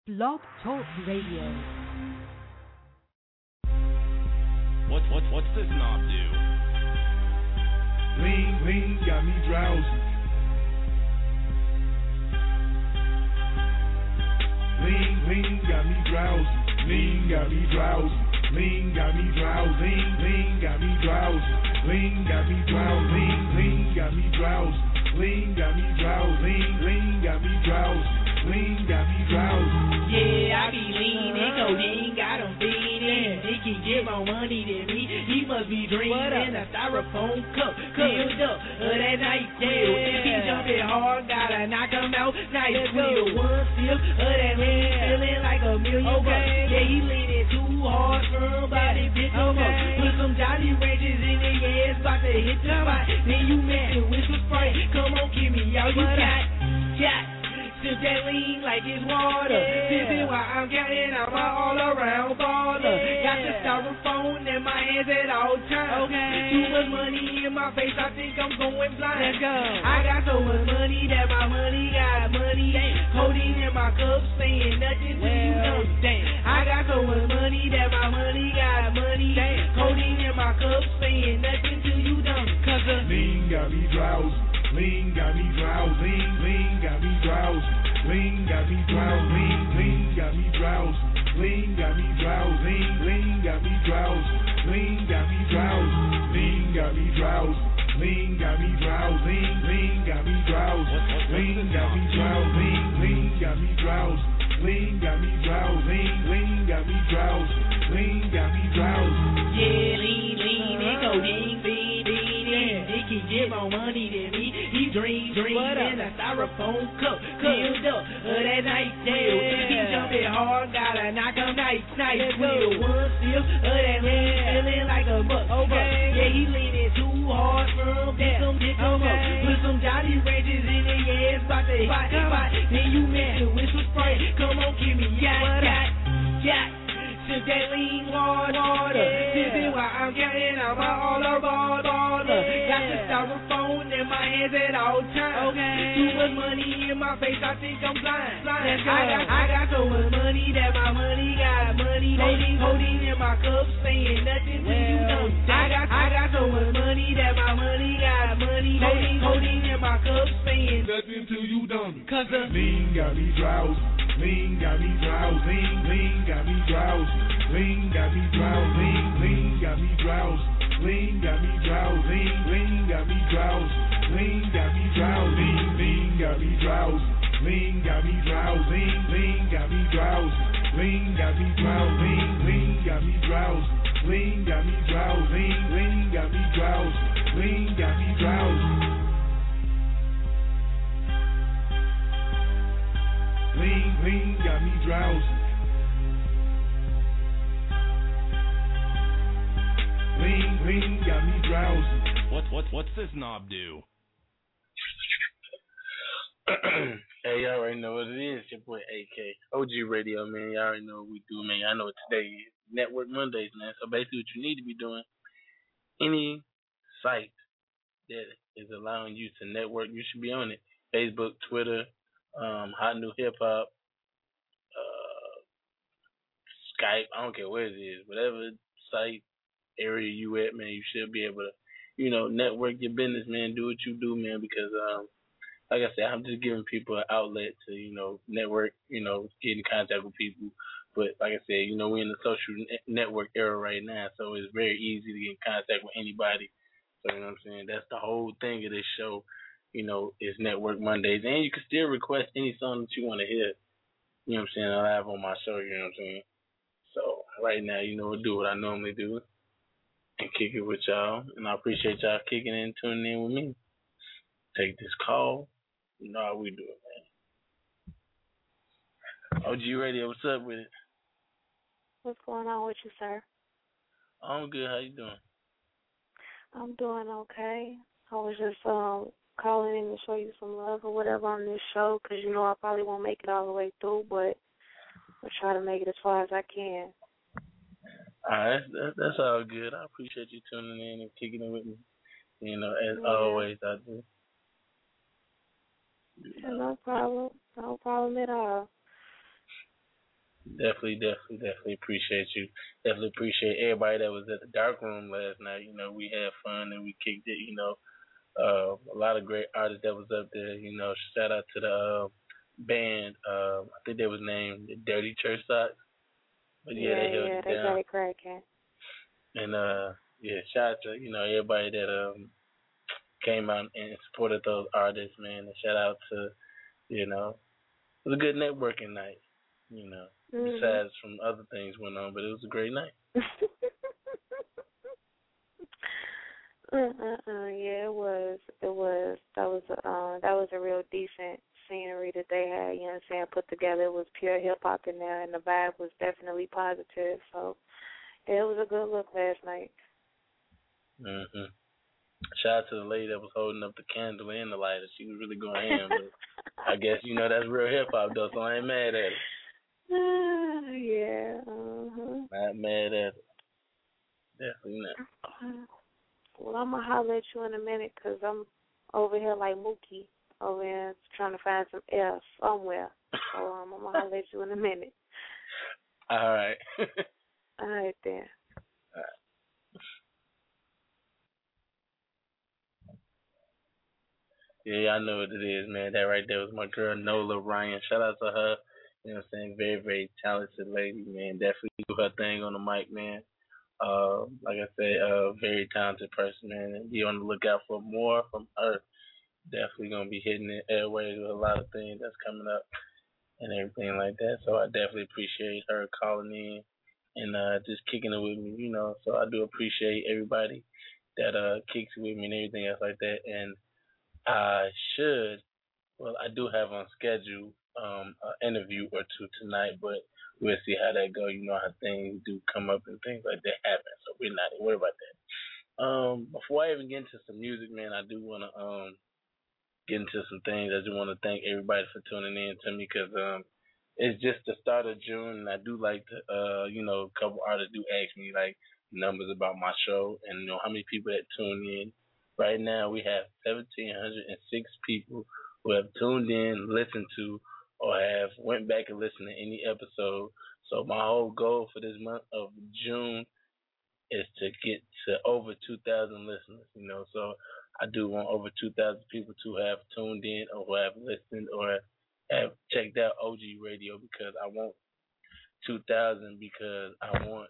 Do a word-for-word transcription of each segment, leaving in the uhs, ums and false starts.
Blog Talk Radio. What, what, what's this knob do? Lean, lean, got me drowsy. Lean, lean, got me drowsy. Lean, got me drowsy. Lean, got me drowsy. Lean, got me drowsy. Lean, got me drowsy. Lean, lean, got me drowsy. Lean, got me drowsy. Lean, got me drowsy. Lean, got me drowsy. Yeah, I be leaning, codeine got him feeding. He can get more money than me. He must be dreaming. A styrofoam cup filled up of that night tail. He jumping hard, gotta knock him out. Nice wheel, one sip of that lean, feeling like a million bucks. Yeah, he leaning too hard, firm body, pick him up. Put some Jolly Ranchers in the ass, about to hit the spot. Then you mad with some Sprite. Come on, give me all you got. Got. Sip that lean like it's water. Yeah. Sipping while I'm counting out my all-around baller. Yeah. Got the styrofoam in my hands at all times. Okay. Too much money in my face, I think I'm going blind. Let's go. I got so much money that my money got money. Codeine in my cup, saying nothing to you know. I got so much money that my money got money. Codeine in my cup, saying nothing to you dumb. Cause the lean got me drowsy. Lean got me drowsy. Lean, lean got me drowsy. Lean got me drowsy. Lean, lean got me drowsy. Lean got me drowsy. Lean got me drowsy. Lean got me drowsy. Lean got me drowsy. Lean got me drowsy. Lean got me drowsy. Lean got me drowsy. Lean got me drowsy. Lean got me drowsy. Lean got me drowsy. Lean got me drowsy. Yeah, lean, lean, and codeine, lean, lean, and he can get more money than me. He dream, dream, in a styrofoam cup, filled up of that night tail. He jumping hard, gotta knock him nice, nice. With one sip of that lean, feeling like a buck. Okay. Yeah, he leaning too hard, firm, pick him, pick him up. Put some Jolly Ranchers in the ass, about to hit the spot. Then you mad with some Sprite. Come on, give me yacht, yacht, yacht. Sip that lean water, water. Yeah. Sipping while I'm counting out my all-around baller. Got the styrofoam in my hands at all times. Okay. Too much money in my face, I think I'm blind. blind. I got, I got so much money that my money got money. Holding, holding in my cup, saying nothing to you dumb. I got, I got so much money that my money got money. Holding, holding in my cup, saying nothing to you dumb. Cause the lean got me drowsy. Lean got me drowsy. Lean got me drowsy. Lean got me drowsy. Lean got me drowsy. Lean got me drowsy. Lean got me drowsy. Lean got me drowsy. Lean got me drowsy. Lean got me drowsy. Lean got me drowsy. Lean got me drowsy. Lean got me drowsy. Lean got me drowsy. Lean got me drowsy. Lean got me drowsy. Lean, lean got me drowsy. Lean, lean got me drowsy. What, what, what's this knob do? Hey, y'all already know what it is. Your boy A K. O G Radio, man. Y'all already know what we do, man. Y'all know what today is. Network Mondays, man. So basically what you need to be doing, any site that is allowing you to network, you should be on it. Facebook, Twitter, um, Hot New Hip Hop, uh, Skype, I don't care where it is. Whatever site, area you at, man, you should be able to, you know, network your business, man. Do what you do, man, because, um, like I said, I'm just giving people an outlet to, you know, network, you know, get in contact with people. But like I said, you know, we're in the social network era right now, so it's very easy to get in contact with anybody. So, you know what I'm saying? That's the whole thing of this show, you know, is Network Mondays. And you can still request any song that you want to hear, you know what I'm saying, live on my show, you know what I'm saying? So right now, you know, I'll do what I normally do and kick it with y'all. And I appreciate y'all kicking in, tuning in with me. Take this call. You know how we do it, man. O G Radio, what's up with it? What's going on with you, sir? I'm good. How you doing? I'm doing okay. I was just um calling in to show you some love or whatever on this show because, you know, I probably won't make it all the way through, but I'll try to make it as far as I can. All right. That's, that's all good. I appreciate you tuning in and kicking it with me. You know, as Yeah. always, I do. Yeah, no problem. No problem at all. Definitely, definitely, definitely appreciate you. Definitely appreciate everybody that was at the dark room last night. You know, we had fun and we kicked it. You know, uh, a lot of great artists that was up there. You know, shout out to the uh, band. Uh, I think they was named Dirty Church Socks. But yeah, Yeah, they held yeah, it they down. got it cracking. And uh, yeah, shout out to you know everybody that um came out and supported those artists, man. And shout out to you know it was a good networking night. You know, mm-hmm. besides from other things went on, but it was a great night. uh, uh, uh, yeah, it was. It was. That was. Uh, that was a real decent scenery that they had. You know what I'm saying? Put together. It was pure hip hop in there, and the vibe was definitely positive. So yeah, it was a good look last night. Mhm. Shout out to the lady that was holding up the candle and the lighter. She was really going ham. But I guess you know that's real hip hop though, so I ain't mad at it. Uh, yeah. Uh-huh. Not mad at it. Definitely not. Well, I'm going to holler at you in a minute because I'm over here like Mookie over here trying to find some air somewhere. So um, I'm going to holler at you in a minute. All right. All right, then. All right. Yeah, I know what it is, man. That right there was my girl, Nola Ryan. Shout out to her. You know what I'm saying? Very, very talented lady, man. Definitely do her thing on the mic, man. Uh, like I said, a uh, very talented person, man. And be on the lookout for more from her. Definitely going to be hitting the airways with a lot of things that's coming up and everything like that. So I definitely appreciate her calling in and uh, just kicking it with me, you know. So I do appreciate everybody that uh, kicks with me and everything else like that. And I should, well, I do have on schedule um, an interview or two tonight, but we'll see how that go. You know how things do come up and things like that happen, so we're not worried about that. Um, before I even get into some music, man, I do want to um get into some things. I just want to thank everybody for tuning in to me because um it's just the start of June, and I do like to uh you know a couple artists do ask me like numbers about my show and you know how many people that tune in. Right now we have one thousand seven hundred six people who have tuned in, listened to, or have went back and listened to any episode. So my whole goal for this month of June is to get to over two thousand listeners, you know. So I do want over two thousand people to have tuned in or who have listened or have checked out O G Radio because I want two thousand because I want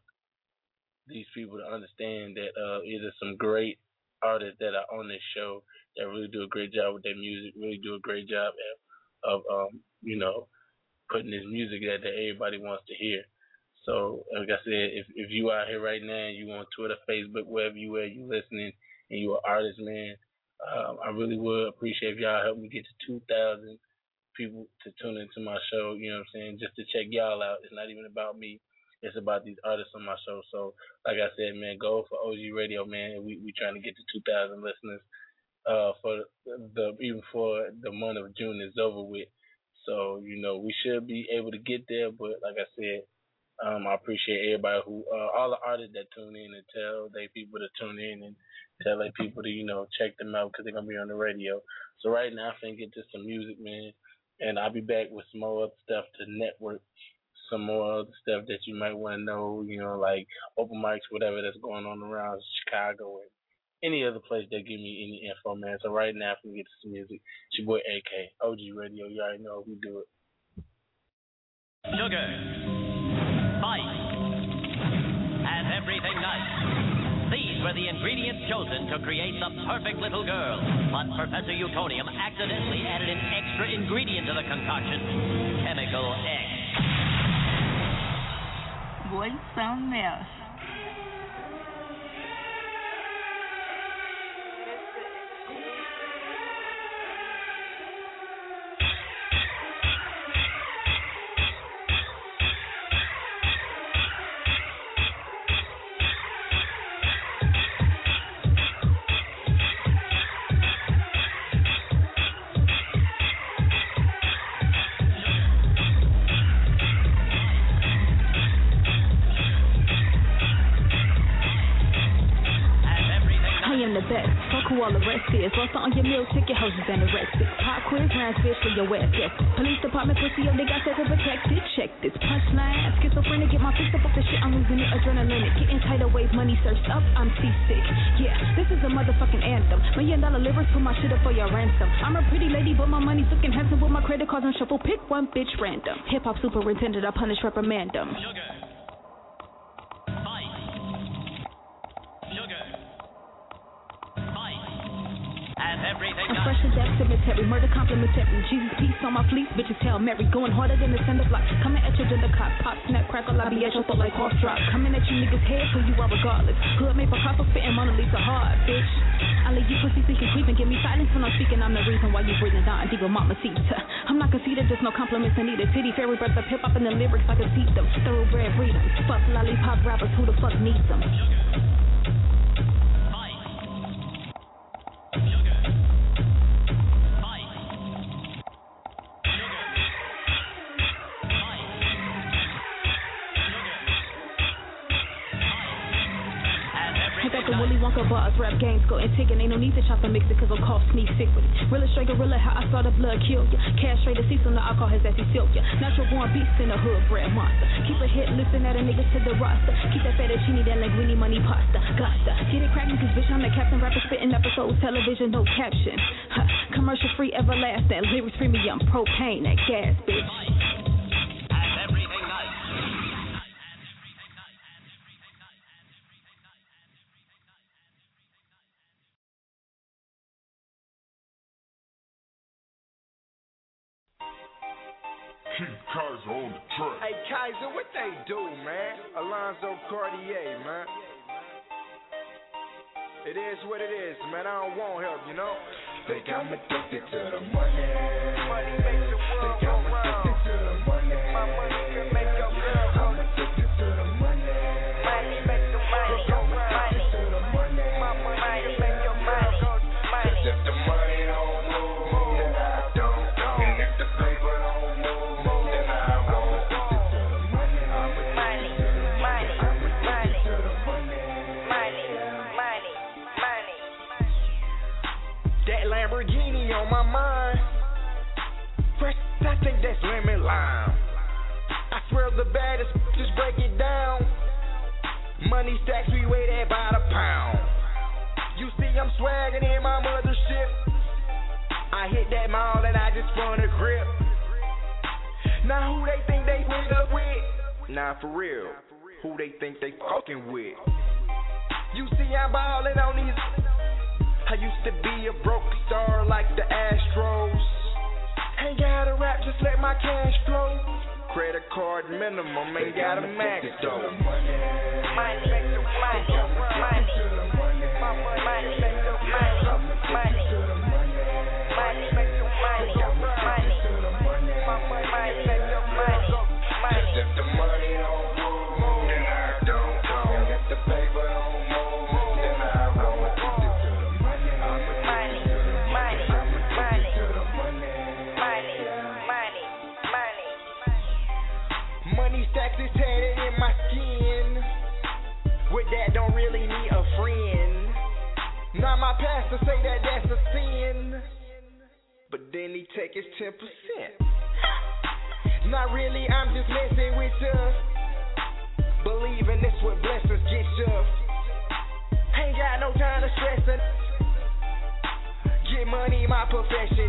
these people to understand that uh, either some great artists that are on this show that really do a great job with their music, really do a great job at, of, um, you know, putting this music that, that everybody wants to hear. So, like I said, if if you out here right now and you on Twitter, Facebook, wherever you are, you listening and you an artist, man, um, I really would appreciate if y'all help me get to two thousand people to tune into my show, you know what I'm saying, just to check y'all out. It's not even about me. It's about these artists on my show. So, like I said, man, go for O G Radio, man. We we trying to get to two thousand listeners uh, for the even for the month of June is over with. So, you know, we should be able to get there. But like I said, um, I appreciate everybody who, uh, all the artists that tune in and tell their people to tune in and tell their people to, you know, check them out because they're going to be on the radio. So right now, I'm finna get to some music, man. And I'll be back with some more other stuff to network, some more other stuff that you might want to know, you know, like open mics, whatever that's going on around Chicago and any other place that give me any info, man. So right now, I'm finna get to some music. It's your boy A K, O G Radio. You already know how we do it. Sugar, spice, and everything nice. These were the ingredients chosen to create the perfect little girl. But Professor Utonium accidentally added an extra ingredient to the concoction, chemical X. Boy, something else. Who all the rest is. Lost on your meal ticket, hoses and arrested. Pop quiz, round fish for your ass, yes. Police department pussy, yo, they got that protected. Check this punchline. so friendly, get my fist up off the shit, I'm losing it, adrenaline. Getting tidal wave, money surged up, I'm seasick. Yeah, this is a motherfucking anthem. Million dollar lyrics, put my shit up for your ransom. I'm a pretty lady, but my money's looking handsome with my credit cards on shuffle. Pick one bitch random. Hip hop superintendent, I punish, reprimand them. Sugar. Fight. Sugar. Fight. And everything I'm fresh to death, cemetery, murder complimentary. Jesus, peace on my fleece, bitches tell Mary. Going harder than the send of light. Coming at your gender cop, pop, snap, crackle, I be at your throat like horse drop. Coming at you niggas' head, who you are regardless. Hood made for Picasso, spitting Mona Lisa hard, bitch. I let you pussy think and creep and give me silence when I'm speaking. I'm the reason why you breathing down and deep with mama seat. I'm not conceited, there's no compliments I need. A titty fairy breath of hip hop and the lyrics I can see them. Thoroughbred freedom. Fuck lollipop rappers, who the fuck needs them? Willy Wonka bars, rap games, go and take it. Ain't no need to chop and mix it, cause it'll cost me sick with it. Realer straight gorilla, how I saw the blood kill ya. Cash straight to see some the alcohol has actually silk ya. Natural born beast in the hood, bred monster. Keep a hit, listen at a nigga to the roster. Keep that fettuccine, that linguine, money pasta. Gosta, get it crackin' cause bitch, I'm the captain. Rapper spitting episodes, television, no caption. Huh. Commercial free, everlasting. Lyrics premium, propane, that gas, bitch. Keith Kaiser on the track. Hey Kaiser, what they do, man? Alonzo Cartier, man. It is what it is, man. I don't want help, you know. Think I'm addicted to the money. Money makes the world go round. Think I'm addicted to the money. My money can make your girl go. I'm addicted to the money. Money makes the money go round. Money to the money. My money can make your money go. Money. If the money don't move, then I don't go. And if the paper don't move. Lamborghini on my mind. Fresh, I think that's lemon lime. I swear the baddest, just break it down. Money stacks, we weigh that by the pound. You see I'm swagging in my mothership. I hit that mall and I just spun a grip. Now who they think they went up with? Nah, for real, who they think they fucking with? You see I'm ballin' on these. I used to be a broke star like the Astros. Ain't gotta rap, just let my cash flow. Credit card minimum, ain't got a max though. Money, money, money, money, my money, money, make the money, money, money, make the money, money, my money, money, make the money, money. If the money don't move, then I don't go. If the paper don't move, then I won't. Money stacks is tatted in my skin. With that, don't really need a friend. Now my pastor say that that's a sin, but then he take his ten percent. Not really, I'm just messing with you. Believing this what blessings get you. Ain't got no time to stress it. Get money, my profession.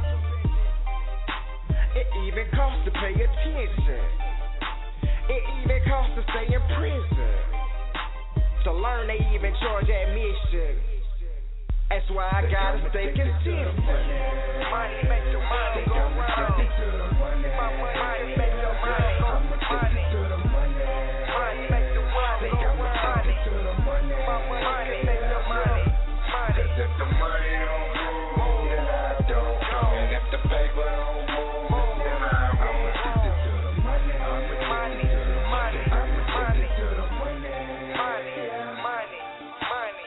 It even costs to pay attention. It even costs to stay in prison. To learn, they even charge admission. That's why I gotta stay consistent. Money make the money go round. My money make the money go round. Money make the money go round. My money make the money. Cause if the money don't move, then I don't go. And if the paper don't move, then I won't. Money, money, money, money, money, money, money.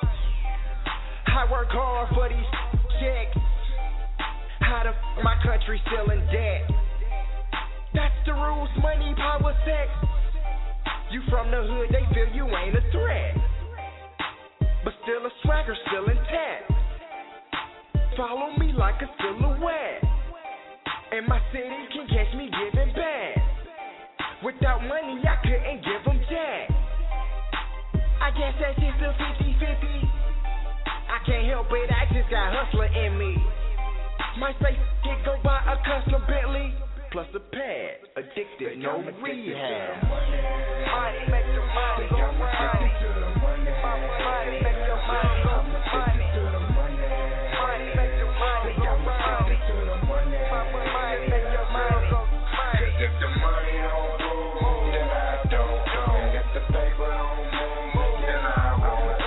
I work hard for these checks. How the f my country still in debt? That's the rules, money, power, sex. You from the hood, they feel you ain't a threat. But still a swagger, still intact. Follow me like a silhouette. And my city can catch me giving back. Without money, I couldn't give them jack. I guess that's just a fifty-fifty. I can't help it, I just got hustler in me. My say get go buy a custom Bentley plus a pad. Addicted, no rehab. Money make your money go money. Money make your money go money. Money make your money go money. Money make your money go money. Cause if the money don't move, then I don't go. If the paper don't move, then I won't.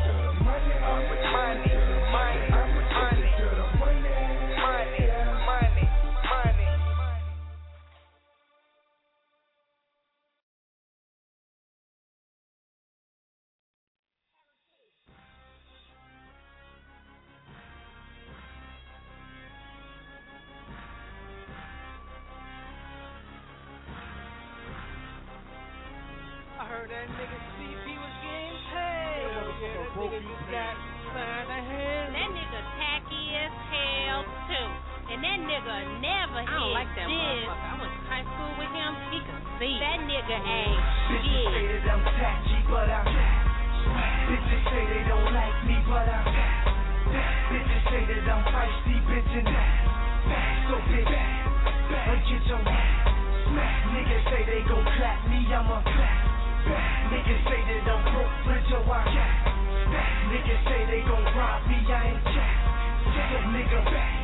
I heard that nigga C P was getting paid. Yeah, that nigga got signed a hand. That nigga tacky as hell too. And that nigga never hit I don't like that this. Motherfucker. I went to high school with him. He could see. That nigga ain't shit. Bitches say that I'm tacky, but I'm bitches say they don't like me, but I'm bitches say that I'm feisty, bitch, and so bitch, I get your niggas say they gon' clap me, I'm a niggas say that I'm broke, but yo, I niggas say they gon' rob me, I ain't so nigga,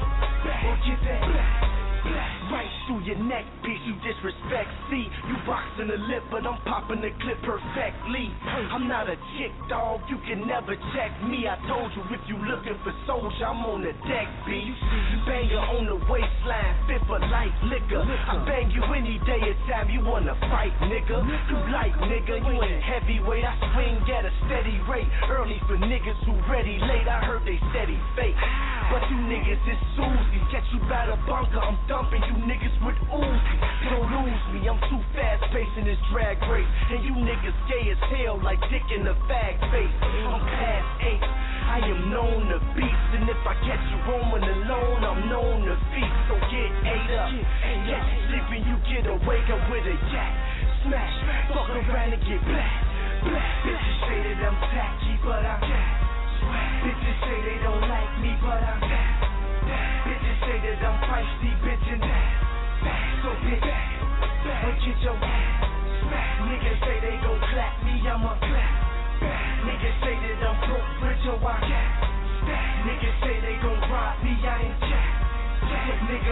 or get that right through your neck, piece you disrespect. See, you boxing the lip, but I'm popping the clip perfectly. I'm not a chick, dog, you can never check me. I told you if you looking for soldier, I'm on the deck, B. Banger on the waistline, fit for light liquor. I bang you any day or time you wanna fight, nigga. You light, nigga, you ain't heavyweight. I swing at a steady rate. Early for niggas who ready late, I heard they steady fake. But you niggas is Susie, catch you by the bunker, I'm dumping you niggas with Uzi. Don't lose me, I'm too fast pacing this drag race. And you niggas gay as hell like dick in the fag face. I'm class eight, I am known to beast. And if I catch you roaming alone, I'm known to feast. So get ate up, catch you sleeping, you get a wake up with a yak. Smash, fuck around and get black. Bitches say that I'm tacky, but I'm bitches say they don't like me, but I'm bitches say that I'm feisty, bitch, and so bitch, I get your niggas say they gon' clap me, I'm a niggas say that I'm broke, rich, or I niggas say they gon' rob me, I ain't so nigga,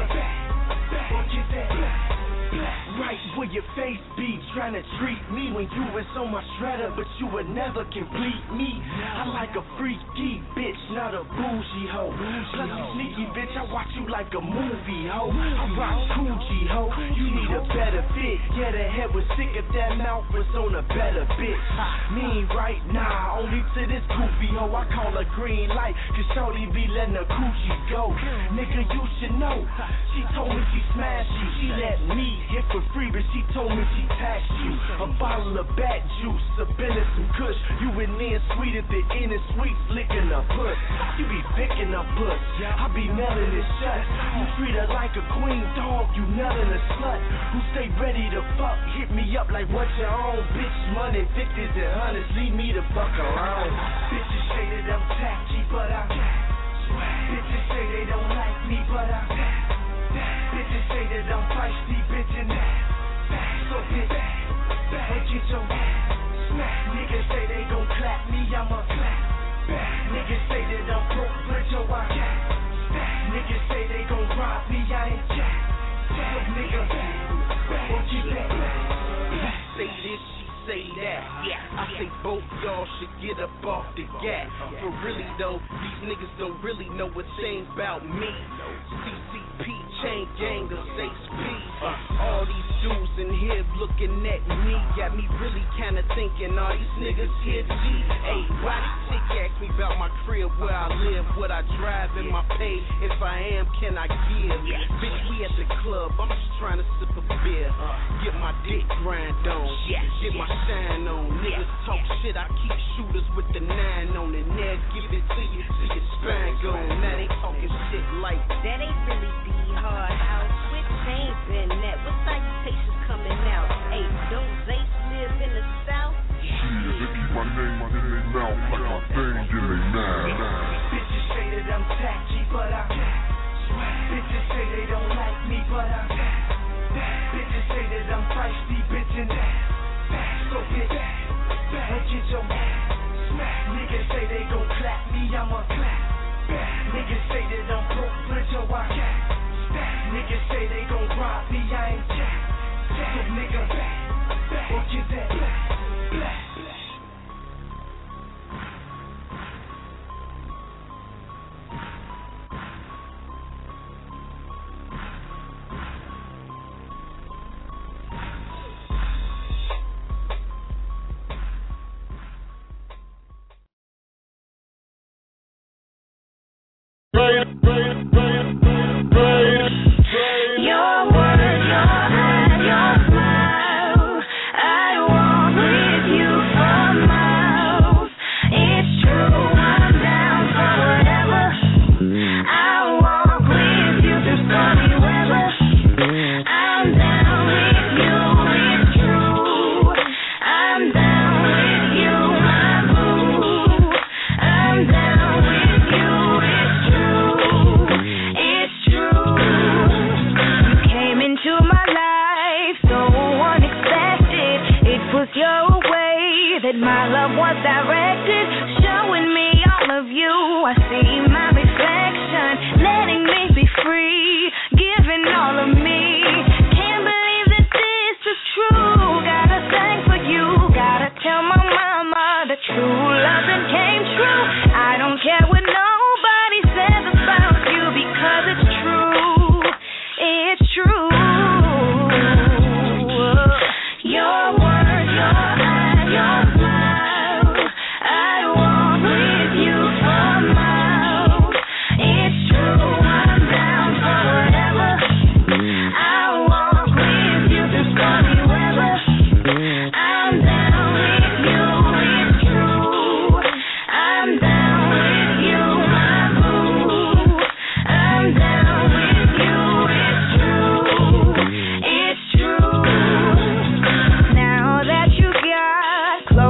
or get that right where your face be, trying to treat me when you was on my shredder, but you would never complete me. I like a freaky bitch, not a bougie hoe. Plus you sneaky bitch, I watch you like a movie hoe. I rock Gucci hoe, you need a better fit. Yeah, the head was sick if that mouth was on a better bitch. Me right now, only to this goofy hoe. I call her green light, cause shorty be letting her coochie go. Nigga, you should know, she told me she smashed you. She let me hit for free, but she told me she taxed you. A bottle of bat juice, a bill of some kush. You in there sweet at the end of sweet, licking her puss. You be picking her puss, I be nailing it shut. You treat her like a queen dog, you nailing a slut. Who stay ready to fuck, hit me up like what you own. Bitch, money, fifties and hundreds, leave me the fuck around. Bitches say that I'm tacky, but I'm bitches say they don't like me, but I'm bitches say that I'm feisty, bitch, and so bitch, I get your niggas say they gon' clap me, I'm a niggas say that I'm broke, rich, or I niggas say they gon' rob me, I ain't so nigga, or get that say this, say that. Yeah, I say both y'all should get up off the gat. For really though, these niggas don't really know a thing about me. C C P, chain gang, or Ace P. Uh, all these dudes in here looking at me got me really kinda thinking all these niggas here G. Hey, why this chick ask me about my crib, where I live, what I drive, and my pay? If I am, can I give? Bitch, we at the club, I'm just trying to sip a beer. Get my dick grind on, get my shine on. Niggas talk shit, I keep shooters with the nine on it. Now give it to you, see your spine go. Now they talking shit like that ain't really D, ho. hard out with chains in that. What salutations coming out? Hey, don't they live in the South? Shit, they keep my name in their mouth like my thing in their mouth. Bitches say that I'm tacky, but I'm bitches say they don't like me, but I'm bitches say that I'm feisty, bitchin' so bitch, and get your niggas say they gon' clap me, I'm a clap. Niggas say that I'm broke, but yo, I can't. Niggas say they gon' rob me, I ain't jack. So nigga, or get that black. Close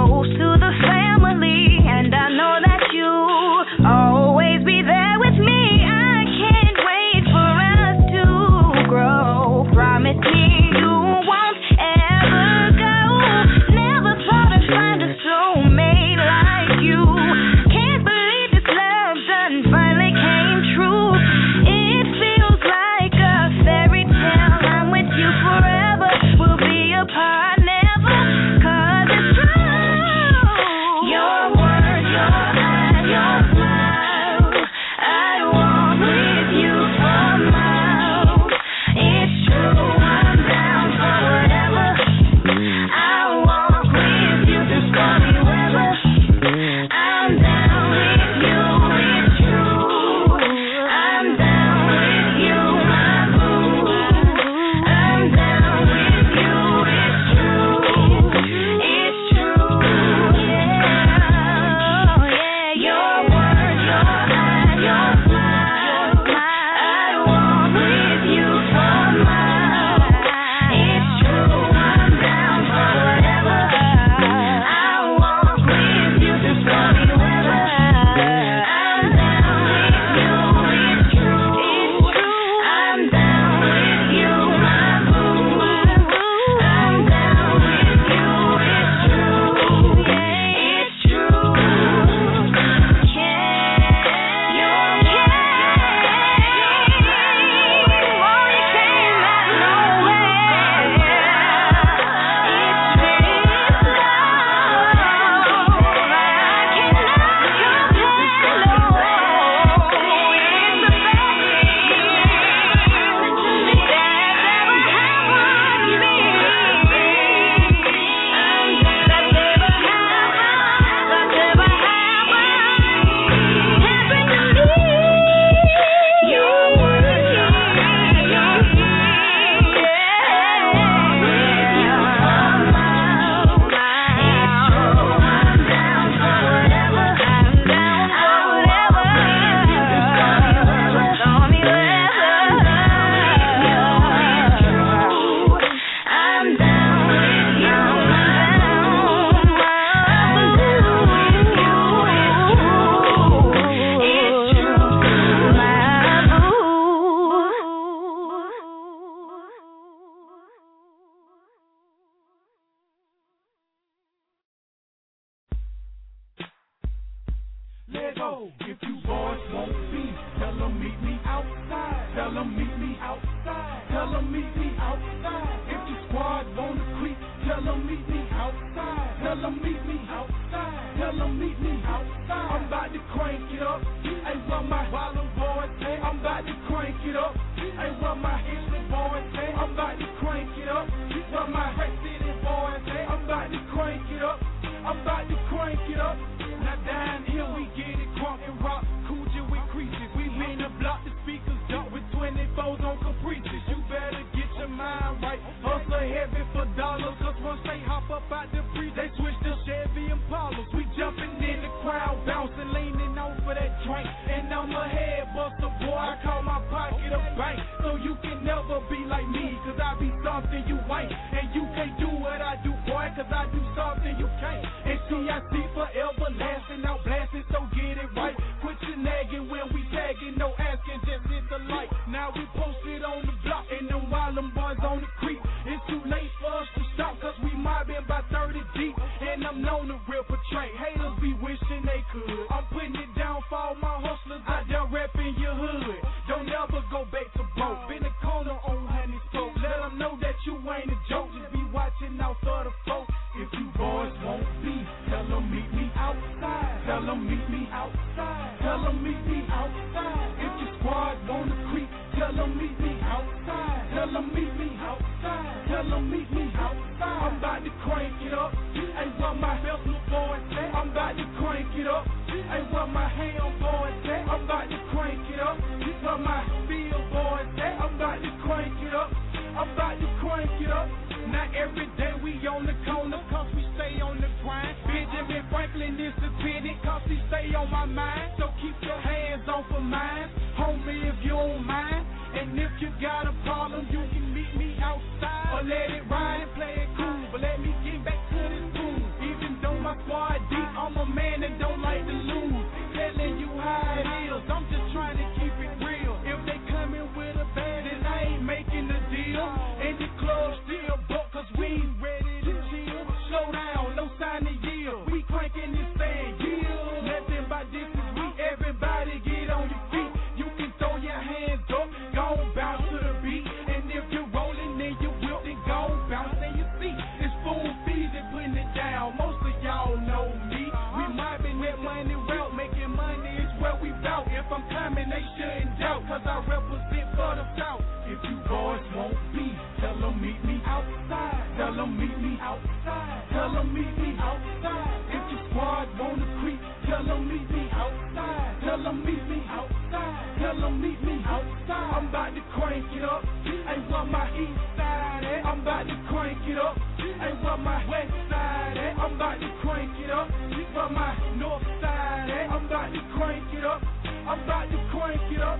four. If you boys won't be, tell them meet me outside. Tell them meet me outside. Tell them meet me outside. If your squad wanna creep, tell them meet me outside. Tell them meet me outside. Tell them meet me outside. I'm about to crank it up. Ain't what my Harlem boys say. I'm about to crank it up. Ain't what my Houston boys say. I'm about to crank it up. What my Red City boys say. I'm about to crank it up. I'm about to crank it up. Now down here we get it crunk and rock. Coochie with creases. We been to block the speakers jump with twenty-fours on caprices. You better get your mind right. Hustler heavy for dollars. Cause once they hop up out the breeze, they switch to Chevy Impalas. We jumping in the crowd, bouncing, leaning over that drink. And I'm a head buster, boy. I call my pocket a bank. So you can never be like me. Cause I be something you ain't. And you can't do what I do, boy. Cause I do something you can't. And C I C forever lasting out blasting. So get it right. Quit your nagging when we tagging. No asking, just hit the light. Now we posted on the block. And them wild them boys on the creek. It's too late for us to stop. Cause we mobbing by thirty deep. And I'm known to rip a train. Haters be wishing they could. I'm putting it down for all my hustlers out there repping your hood. Don't ever go back to broke. Been a corner on honey soap. Let them know that you ain't a joke. Just be watching out for the folks. If you boys won't be, tell them meet me outside. Tell them meet me outside. Tell them meet me outside. If your squad wanna creep, tell them meet me outside. Tell them meet me outside. Tell them meet me outside. I'm about to crank it up. Ain't what my hustler boys say. I'm about to crank it up. Ain't what my ham boys say. I'm about to crank it up. What my field boys say. I'm about to crank it up. I'm about to crank it up. Not every day we on the corner, cause we stay on the grind. Benjamin Franklin is the tenant, cause he stay on my mind. So keep your hands off of mine, homie, if you don't mind. And if you got a problem, you can meet me outside. Or let it ride and play it cool, but let me get back to this pool. Even though my squad deep, I'm a man that don't like to lose. Telling you how it is, I'm just trying to keep it real. If they coming with a bad, then I ain't making a deal. And the club still booked, cause we ain't ready to chill. Slow down, no sign of yield. We cranking this thing, yield. Nothing but this is we, everybody get on your feet. You can throw your hands up, go bounce to the beat. And if you're rolling, then you will, then go bounce in your seat. It's full fees and putting it down. Most of y'all know me. We mobbing that money route, making money is where we bout. If I'm coming, they shouldn't doubt, cause I represent for the South. If you boys won't be, tell them meet me outside. Tell them meet me outside. Tell them meet me outside. If your squad wanna creep, tell them meet me outside. Tell them meet me outside. Tell them meet me outside. I'm about to crank it up. Ain't what my east side at. I'm about to crank it up. Ain't what my west side at. I'm about to crank it up. What my north side at. I'm about to crank it up. I'm about to crank it up.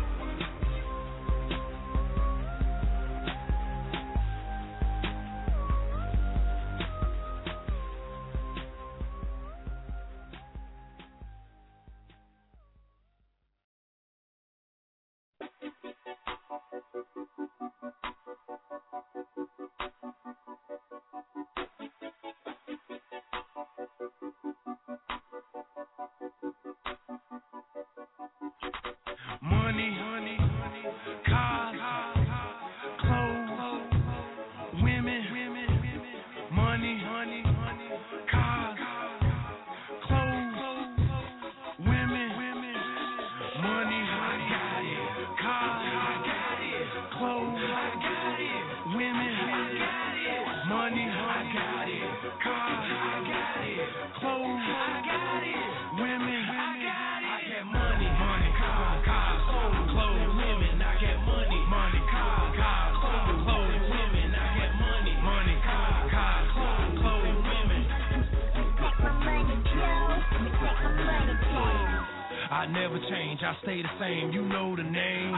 Money, honey, cars, clothes, women, money, honey, cars, clothes, women, money, I got it, cars, I got it, clothes, I got it, women, I got it, money, I got it, cars, I got it, clothes, I got it, women, I got it, I get money, money, cars, cars. Clothes, women, I get money, money, car, car, clothes, clothes, women, I get money, money, car, car, clothes, clothes, women. I never change, I stay the same, you know the name.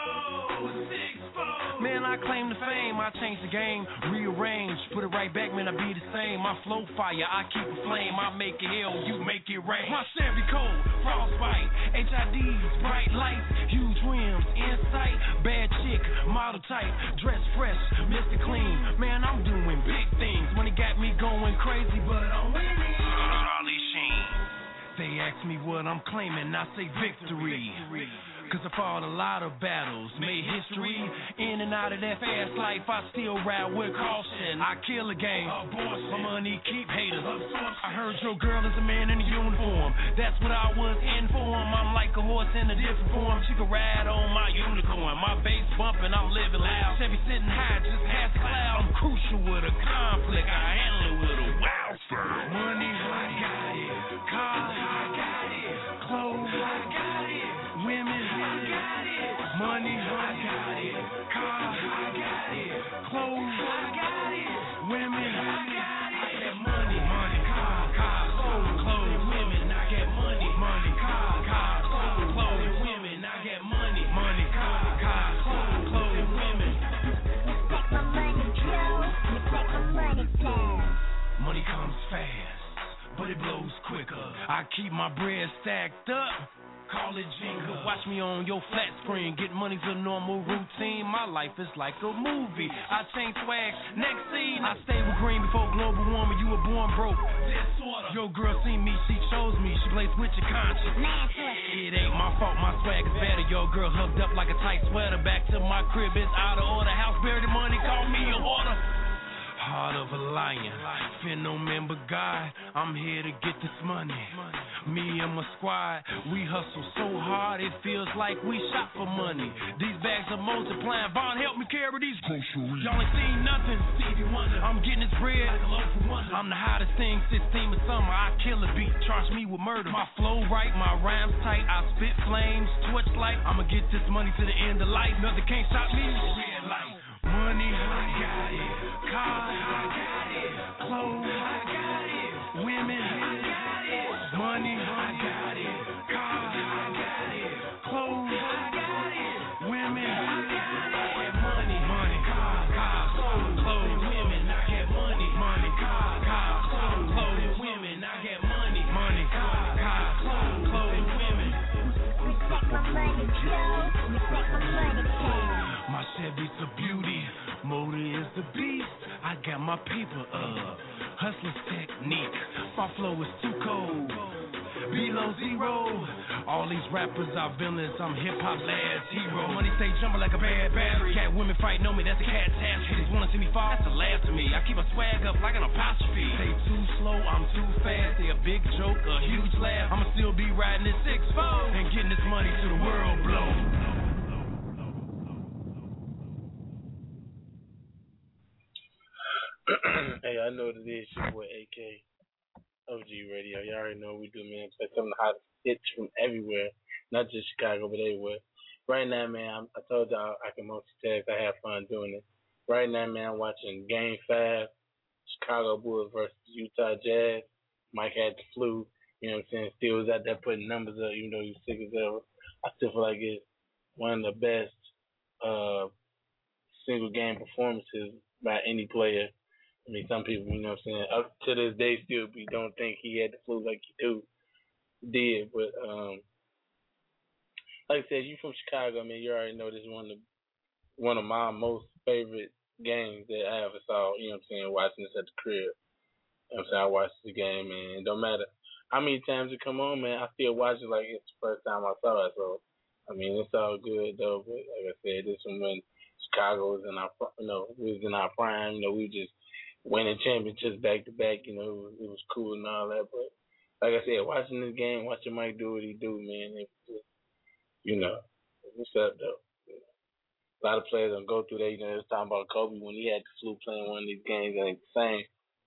Man, I claim the fame, I change the game, rearrange, put it right back, man, I be the same. My flow fire, I keep a flame, I make it hell, you make it rain. My Chevy cold, frostbite, H I Ds, bright lights, huge rims, insight, bad chick, model type, dress fresh, Mister Clean. Man, I'm doing big things, money got me going crazy, but I'm winning. Charlie Sheen, they ask me what I'm claiming, I say victory. Cause I fought a lot of battles, made history. In and out of that fast life, I still ride with caution. I kill a game, my money keep haters. I heard your girl is a man in a uniform. That's what I was in for. I'm like a horse in a different form. She can ride on my unicorn. My bass bumping, I'm living loud. Chevy sitting high, just past the cloud. I'm crucial with a conflict, I handle it with a wow sound. Money, I got it. Cars, I got it. Clothes, I got it. Women, I got it. Money, I got it. Cars, I got it. Clothes, I got it. Women, I got it. I get money, money, cars, cars, clothes, clothes, women. I get money, money, cars, cars, clothes, clothes, women. I get money, money, cars, cars, clothes, clothes, women. Take my money, Joe. Take my money, Joe. Money comes fast, but it blows quicker. I keep my bread stacked up. Call it Jenga. Watch me on your flat screen. Get money's a normal routine. My life is like a movie. I change swag. Next scene. I stay with green before global warming. You were born broke. Your girl seen me. She chose me. She plays with your conscience. It ain't my fault. My swag is better. Your girl hugged up like a tight sweater. Back to my crib. It's out of order. House buried the money. Call me a order. Heart of a lion, fear no man but God. I'm here to get this money. Me and my squad, we hustle so hard it feels like we shot for money. These bags are multiplying. Bond, help me carry these groceries. Y'all ain't seen nothing. Stevie Wonder, I'm getting this bread. I'm the hottest thing since theme of summer. I kill a beat, charge me with murder. My flow right, my rhymes tight. I spit flames, torch light. I'ma get this money to the end of life. Nothing can't stop me. Red light. Money, I got it. Cars, I got it. Clothes, I got it. Women, I got it. Money, I got it. Cars, I got it. Clothes, I got it. Women, I got it. I get money, money, cars, cars, clothes, clothes, women. I get money, money, cars, cars, clothes, clothes, women. I get money, money, cars, cars, clothes, clothes, women. Respect my money, Joe. Respect my money, Joe. My Chevy's a beauty, motor is the beast. I got my paper up, hustler's technique. My flow is too cold, below zero. All these rappers are villains, I'm hip-hop last hero. Money stay jumping like a bad battery. Cat women fighting on me, that's a catastrophe. Haters wanna see me fall, that's a laugh to me. I keep a swag up like an apostrophe. They too slow, I'm too fast. They a big joke, a huge laugh. I'ma still be riding this six four and getting this money to the world blow. Hey, I know what it is. Your boy A K, O G Radio. You already know what we do, man. Play some of the hottest hits from everywhere, not just Chicago, but everywhere. Right now, man, I'm, I told y'all I can multitask. I have fun doing it. Right now, man, I'm watching Game Five, Chicago Bulls versus Utah Jazz. Mike had the flu. You know what I'm saying? Still was out there putting numbers up, even though he was sick as ever. I still feel like it's one of the best uh, single game performances by any player. I mean, some people, you know what I'm saying, up to this day still we don't think he had the flu like he do did. But um, like I said, you from Chicago, I mean, you already know this is one of the, one of my most favorite games that I ever saw. You know what I'm saying, watching this at the crib. You know what I'm saying, I watched the game, and it don't matter how many times it come on, man, I still watch it like it's the first time I saw it. So I mean, it's all good though. But like I said, this one when Chicago was in our, you know, we was in our prime. You know, we just winning championships back to back, you know, it was, it was cool and all that. But like I said, watching this game, watching Mike do what he do, man, it was just, you know, what's up though? You know, a lot of players don't go through that. You know, they was talking about Kobe when he had the flu playing one of these games. It ain't the same.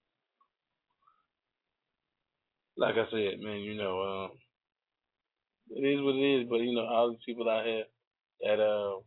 Like I said, man, you know, um, it is what it is. But you know, all these people out here that uh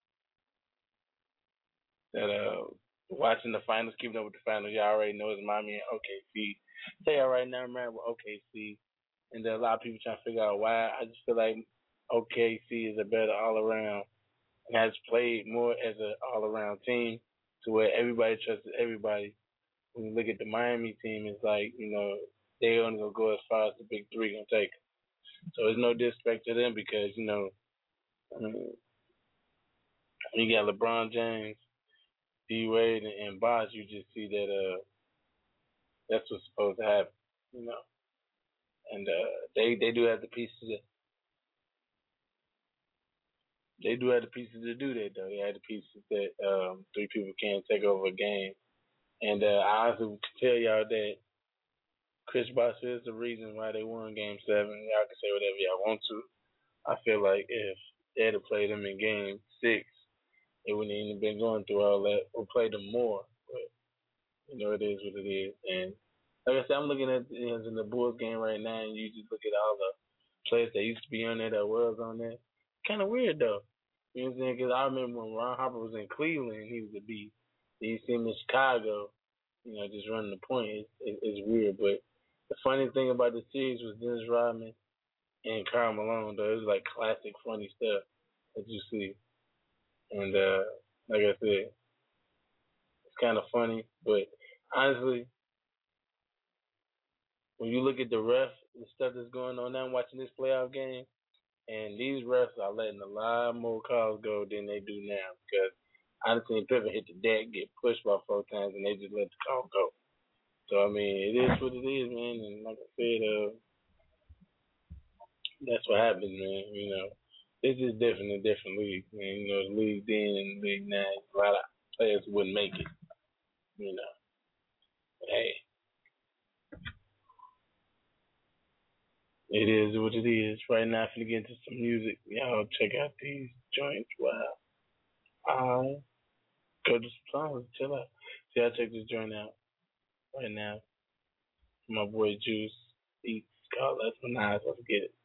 that uh. watching the finals, keeping up with the finals, y'all already know it's Miami and O K C. Tell y'all right now, man, with O K C, and there are a lot of people trying to figure out why. I just feel like O K C is a better all-around and has played more as an all-around team to where everybody trusts everybody. When you look at the Miami team, it's like, you know, they're only going to go as far as the big three going to take. So there's no disrespect to them because, you know, I mean, you got LeBron James, D-Wade, and, and Bosh, you just see that uh, that's what's supposed to happen, you know. And uh, they they do have the pieces. To, they do have the pieces to do that though. They have the pieces that um, three people can't take over a game. And uh, I honestly can tell y'all that Chris Bosh is the reason why they won Game Seven. Y'all can say whatever y'all want to. I feel like if they had played them in Game Six, it wouldn't even been going through all that, or played them more. But you know, it is what it is. And like I said, I'm looking at you know, in the Bulls game right now, and you just look at all the players that used to be on there that was on there. Kind of weird though. You know what I'm saying? Because I remember when Ron Harper was in Cleveland, he was a beast. You see him in Chicago, you know, just running the point. It's, it, it's weird, but the funny thing about the series was Dennis Rodman and Karl Malone, though. It was like classic funny stuff that you see. And uh, like I said, it's kind of funny. But honestly, when you look at the refs, the stuff that's going on now, I'm watching this playoff game, and these refs are letting a lot more calls go than they do now. Because I've seen Pippen hit the deck, get pushed by four times, and they just let the call go. So, I mean, it is what it is, man. And like I said, uh, that's what happens, man. You know, it's just different in different leagues, man. You know, the league then and the league now, a lot of players wouldn't make it, you know. But, hey, it is what it is. Right now, I'm going to get into some music. Y'all check out these joints. Wow. I go to some songs, chill out. See, I check this joint out right now. My boy Juice Eats called Let's Minaj. Let's get it.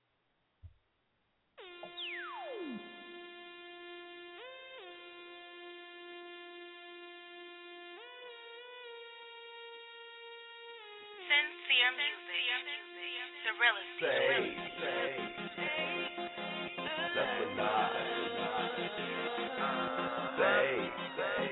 Sincere music. The realest. Say, say, Let's Minaj. Say, say.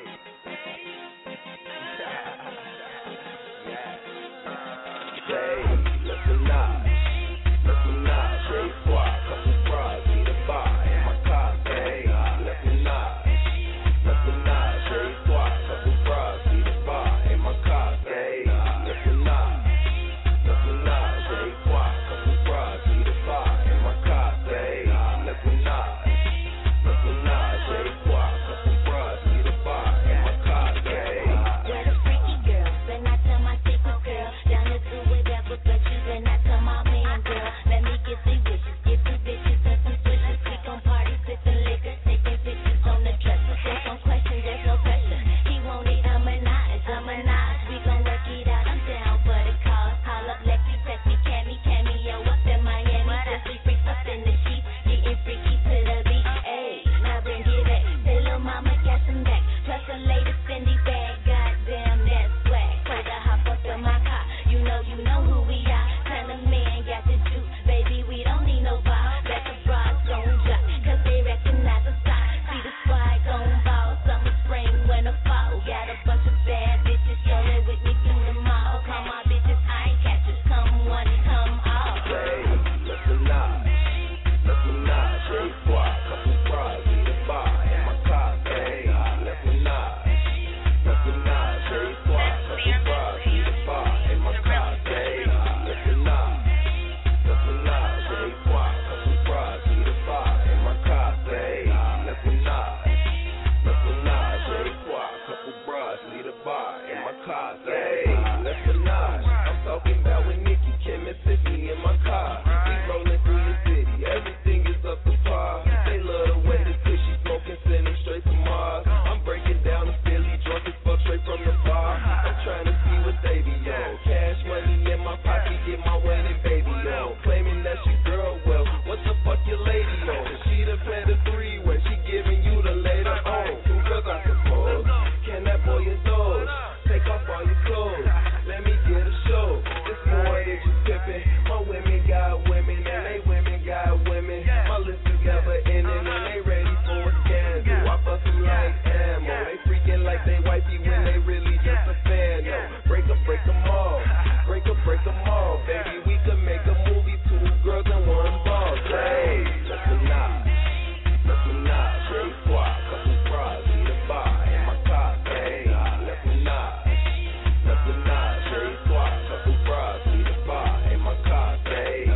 Say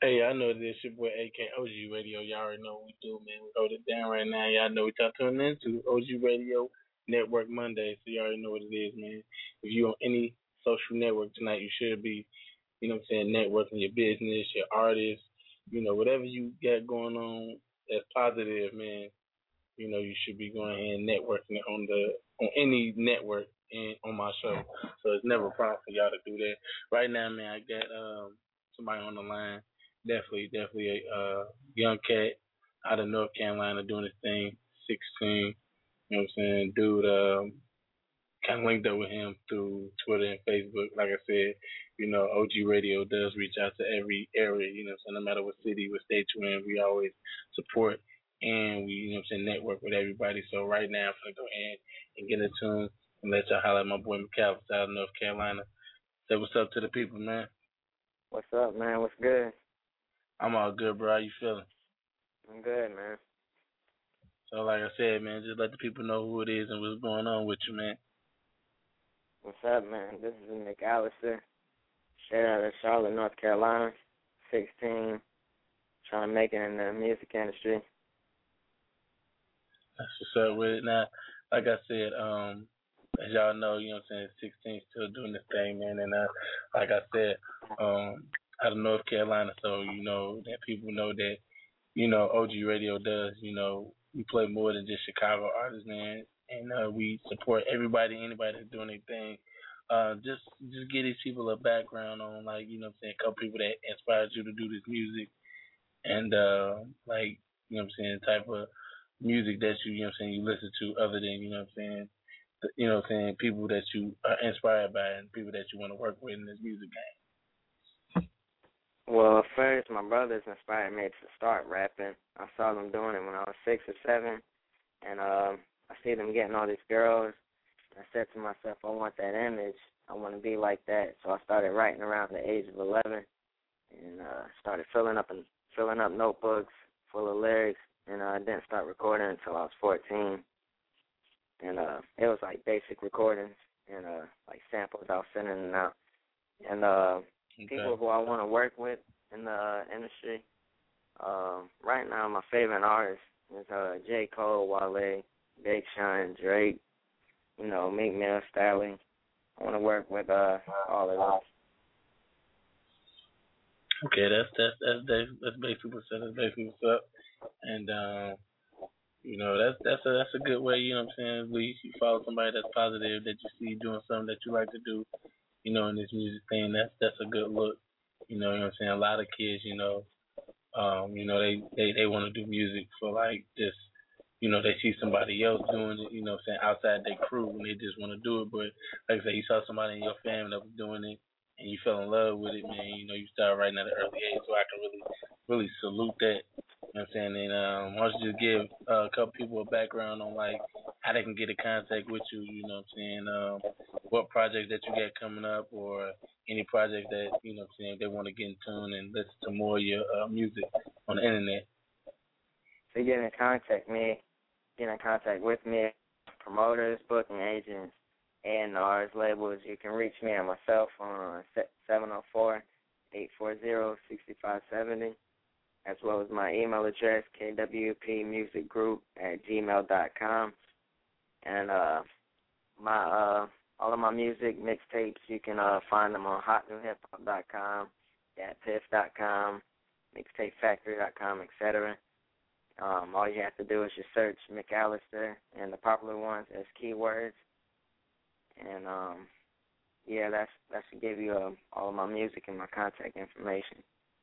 Hey, I know this your boy A K O G Radio. Y'all already know what we do, man. We hold it down right now. Y'all know what y'all tuning into. O G Radio Network Monday. So y'all already know what it is, man. If you on any social network tonight, you should be, you know what I'm saying, networking your business, your artists, you know, whatever you got going on that's positive, man. You know, you should be going ahead and networking it on the on any network and on my show. So it's never a problem for y'all to do that. Right now, man, I got um somebody on the line. Definitely, definitely a uh, young cat out of North Carolina doing his thing, sixteen. You know what I'm saying? Dude, um, kind of linked up with him through Twitter and Facebook. Like I said, you know, O G Radio does reach out to every area, you know what I'm saying? No matter what city, what state you're in, we always support and we, you know what I'm saying, network with everybody. So right now, I'm going to go ahead and get in tune and let y'all highlight my boy McAllister out of North Carolina. Say what's up to the people, man. What's up, man? What's good? I'm all good, bro. How you feeling? I'm good, man. So like I said, man, just let the people know who it is and what's going on with you, man. What's up, man? This is McAllister, straight out of Charlotte, North Carolina, sixteen, trying to make it in the music industry. That's what's up with it. Now, like I said, um, as y'all know, you know what I'm saying, sixteen still doing this thing, man. And uh, like I said, um, out of North Carolina, so, you know, that people know that, you know, O G Radio does, you know, we play more than just Chicago artists, man. And uh, we support everybody, anybody that's doing their thing. Uh, just just give these people a background on, like, you know what I'm saying, a couple people that inspired you to do this music. And, uh, like, you know what I'm saying, type of music that you, you know what I'm saying, you listen to other than, you know what I'm saying, the, you know what I'm saying, people that you are inspired by and people that you want to work with in this music game. Well, first, my brothers inspired me to start rapping. I saw them doing it when I was six or seven, and um, I see them getting all these girls. I said to myself, I want that image. I want to be like that. So I started writing around the age of eleven, and uh, started filling up and filling up notebooks full of lyrics, and I uh, didn't start recording until I was fourteen. And uh, it was like basic recordings and uh, like samples I was sending them out. And uh, okay. People who I want to work with in the uh, industry, uh, right now my favorite artist is uh, J. Cole, Wale, Big Sean, Drake, you know, Meek Mill, Stallion. I want to work with uh, all of them. Okay, that's that's that's that's basically what's up. That's basically what's up. And um, you know, that's that's a that's a good way. You know what I'm saying? At least you follow somebody that's positive, that you see doing something that you like to do. You know, in this music thing, that's that's a good look. You know, you know what I'm saying? A lot of kids, you know, um, you know, they they they want to do music for like just, you know, they see somebody else doing it. You know, what I'm saying, outside their crew, and they just want to do it. But like I said, you saw somebody in your family that was doing it, and you fell in love with it, man. You know, you started writing at an early age, so I can really, really salute that. You know what I'm saying? And um, why don't you just give uh, a couple people a background on, like, how they can get in contact with you, you know what I'm saying? Um, what projects that you got coming up, or any project that, you know what I'm saying, they want to get in tune and listen to more of your uh, music on the internet. So get in contact me, get in contact with me, promoters, booking agents, A and R's, labels. You can reach me on my cell phone on seven oh four, eight four zero, six five seven zero, as well as my email address, k w p music group at gmail dot com. And uh, my uh, all of my music mixtapes, you can uh, find them on hot new hip hop dot com, dat piff dot com, mixtape factory dot com, et cetera. Um, all you have to do is just search McAllister and the popular ones as keywords. And, um, yeah, that's that should give you uh, all of my music and my contact information.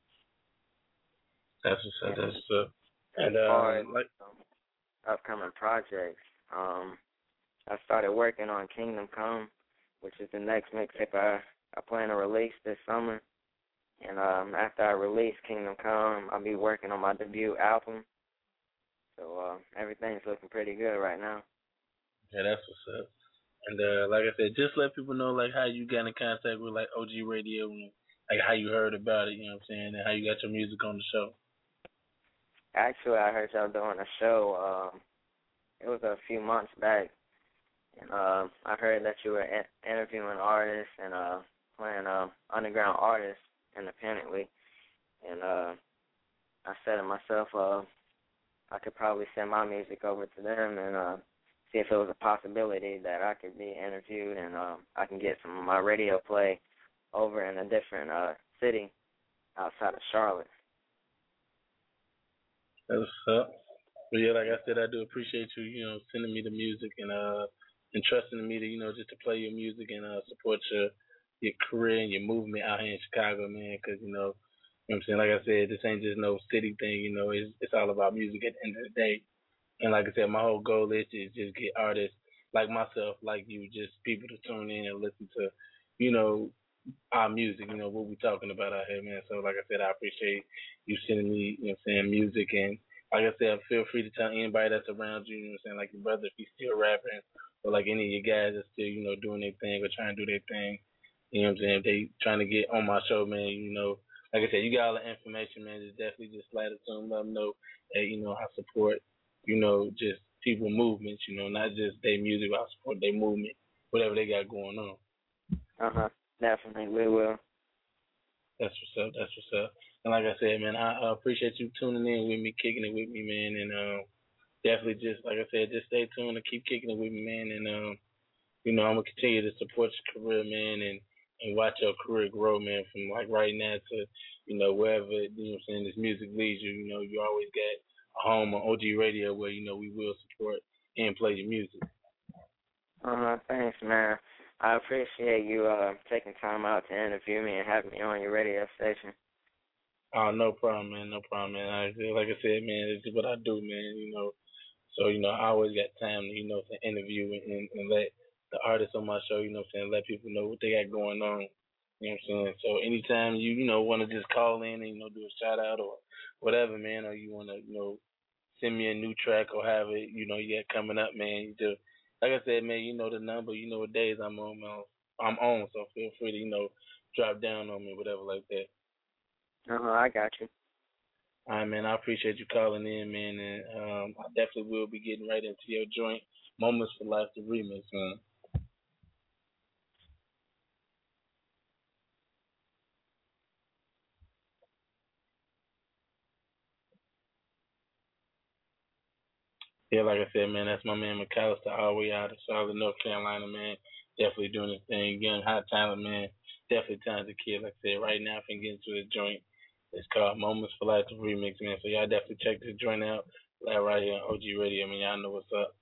That's what's up. That's what's up. And, as far as um, like, um, upcoming projects, um, I started working on Kingdom Come, which is the next mixtape I, I plan to release this summer. And um, after I release Kingdom Come, I'll be working on my debut album. So uh, everything's looking pretty good right now. Yeah, that's what's up. And uh, like I said, just let people know like how you got in contact with like O G Radio and like how you heard about it, you know what I'm saying, and how you got your music on the show. Actually, I heard y'all doing a show. Um, it was a few months back, and uh, I heard that you were in- interviewing artists and uh, playing uh, underground artists independently. And uh, said to myself, uh, I could probably send my music over to them and uh, see if it was a possibility that I could be interviewed and uh, I can get some of my radio play over in a different uh, city outside of Charlotte. That's what's up. But yeah, like I said, I do appreciate you, you know, sending me the music and uh, entrusting me to, you know, just to play your music and uh, support your your career and your movement out here in Chicago, man. Because you know, you know what I'm saying, like I said, this ain't just no city thing. You know, it's it's all about music at the end of the day. And like I said, my whole goal is to just get artists like myself, like you, just people to tune in and listen to, you know, our music, you know, what we talking about out here, man. So like I said, I appreciate you sending me, you know what I'm saying, music. And like I said, feel free to tell anybody that's around you, you know what I'm saying, like your brother if he's still rapping, or like any of your guys that's still, you know, doing their thing or trying to do their thing. You know what I'm saying? If they trying to get on my show, man, you know, like I said, you got all the information, man. Just definitely just slide it to them, let them know that, you know, I support, you know, just people movements, you know, not just their music, but I support their movement, whatever they got going on. Uh-huh. Definitely, we will. That's what's up. That's what's up. And like I said, man, I uh, appreciate you tuning in with me, kicking it with me, man. And um, definitely just, like I said, just stay tuned and keep kicking it with me, man. And, um, you know, I'm going to continue to support your career, man, and, and watch your career grow, man, from like right now to, you know, wherever, you know what I'm saying, this music leads you. You know, you always got a home on O G Radio where, you know, we will support and play your music. Uh-huh. Thanks, man. I appreciate you uh, taking time out to interview me and having me on your radio station. Oh, no problem, man. No problem, man. I, like I said, man, it's what I do, man, you know. So, you know, I always got time, you know, to interview and, and, and let the artists on my show, you know what I'm saying, let people know what they got going on. You know what I'm saying? So anytime you, you know, want to just call in and, you know, do a shout-out or whatever, man, or you want to, you know, send me a new track or have it, you know, you got coming up, man, you just, like I said, man, you know the number, you know what days I'm on, man. I'm on, so feel free to, you know, drop down on me, whatever like that. Uh-huh, I got you. All right, man, I appreciate you calling in, man, and um, I definitely will be getting right into your joint, Moments for Life, the remix, man. Yeah, like I said, man, that's my man McAllister, all the way out of Charlotte, North Carolina, man. Definitely doing his thing. Young, hot talent, man. Definitely talented kid. Like I said, right now, if I can get into his joint, it's called Moments for Life, the remix, man. So y'all definitely check this joint out. Like right here on O G Radio, man. Y'all know what's up.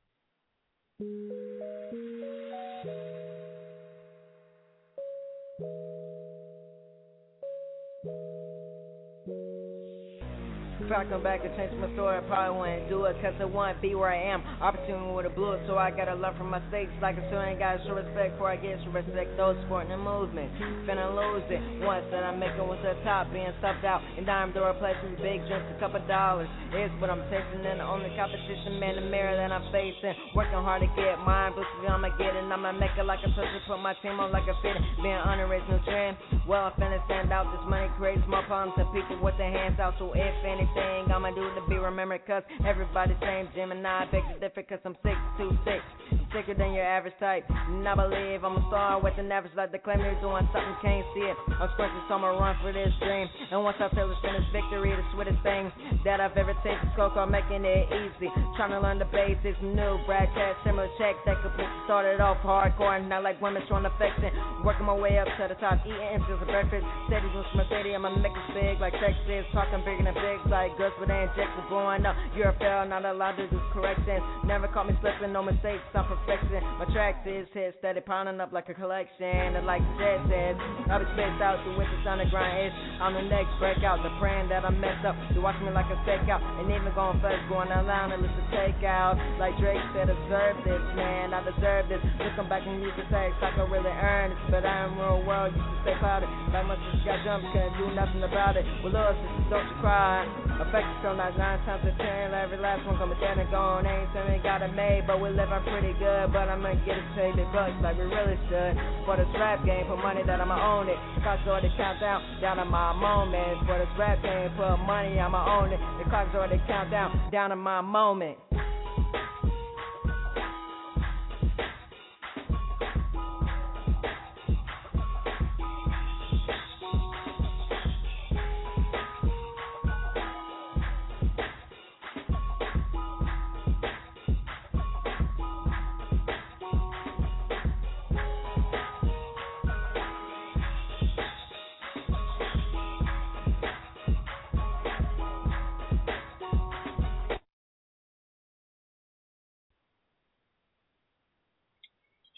If I come back and change my story, I probably wouldn't do it, cause I want to be where I am. Opportunity with a blue, so I gotta learn from mistakes. Like a student, gotta show respect before I get to respect those supporting the movement. Finna lose it once that I'm making with the top, being subbed out. And dime door replacing big drinks, a couple dollars. It's what I'm tasting, and the only competition, man, the mirror that I'm facing. Working hard to get mine, but I'ma get it. I'ma make it like a social, put my team on like a fit. Being honored is no trend. Well, I'm finna stand out. This money creates more problems than people with their hands out. So if anything, I'ma do to be remembered, cause everybody's same Gemini. I beg to differ, cause I'm six two six. I'm sicker than your average type. And I believe I'm a star with an average life. They claim they're doing something, can't see it. I'm squinting, so I'ma run for this dream. And once I feel it's finished, victory, the sweetest thing that I've ever tasted. Coke on making it easy. Trying to learn the basics, new Brad Cat, similar check that completely started off hardcore. And not like women trying to fix it. Working my way up to the top, eating empties of breakfast. Cities with my city, I'ma make it big like Texas. Talking bigger than big like goods, but they inject for growing up. You're a fail, not allowed to do corrections. Never caught me slipping, no mistakes, I'm perfection. My tracks is hit steady, pounding up like a collection. And like the jet says, I'll be spaced out through winter underground is. I'm the next breakout, the praying that I mess up. You watch me like a stakeout, and even going first, going online and listen to takeout. Like Drake said, observe this, man, I deserve this. Looking back and use the tags, I can really earn it. But I am real world, used to stay powder. Like my sister got jumped, couldn't do nothing about it. Well, Lord, sister, don't you cry. Affected so like nine times a ten, every last one coming dead and gone. Ain't something got it made, but we living pretty good. But I'm gonna get it paid the bucks like we really should. For this rap game, for money that I'ma own it. Clock's already count down, down to my moments. For this rap game, for money I'ma own it. The clock's already count down, down to my moment.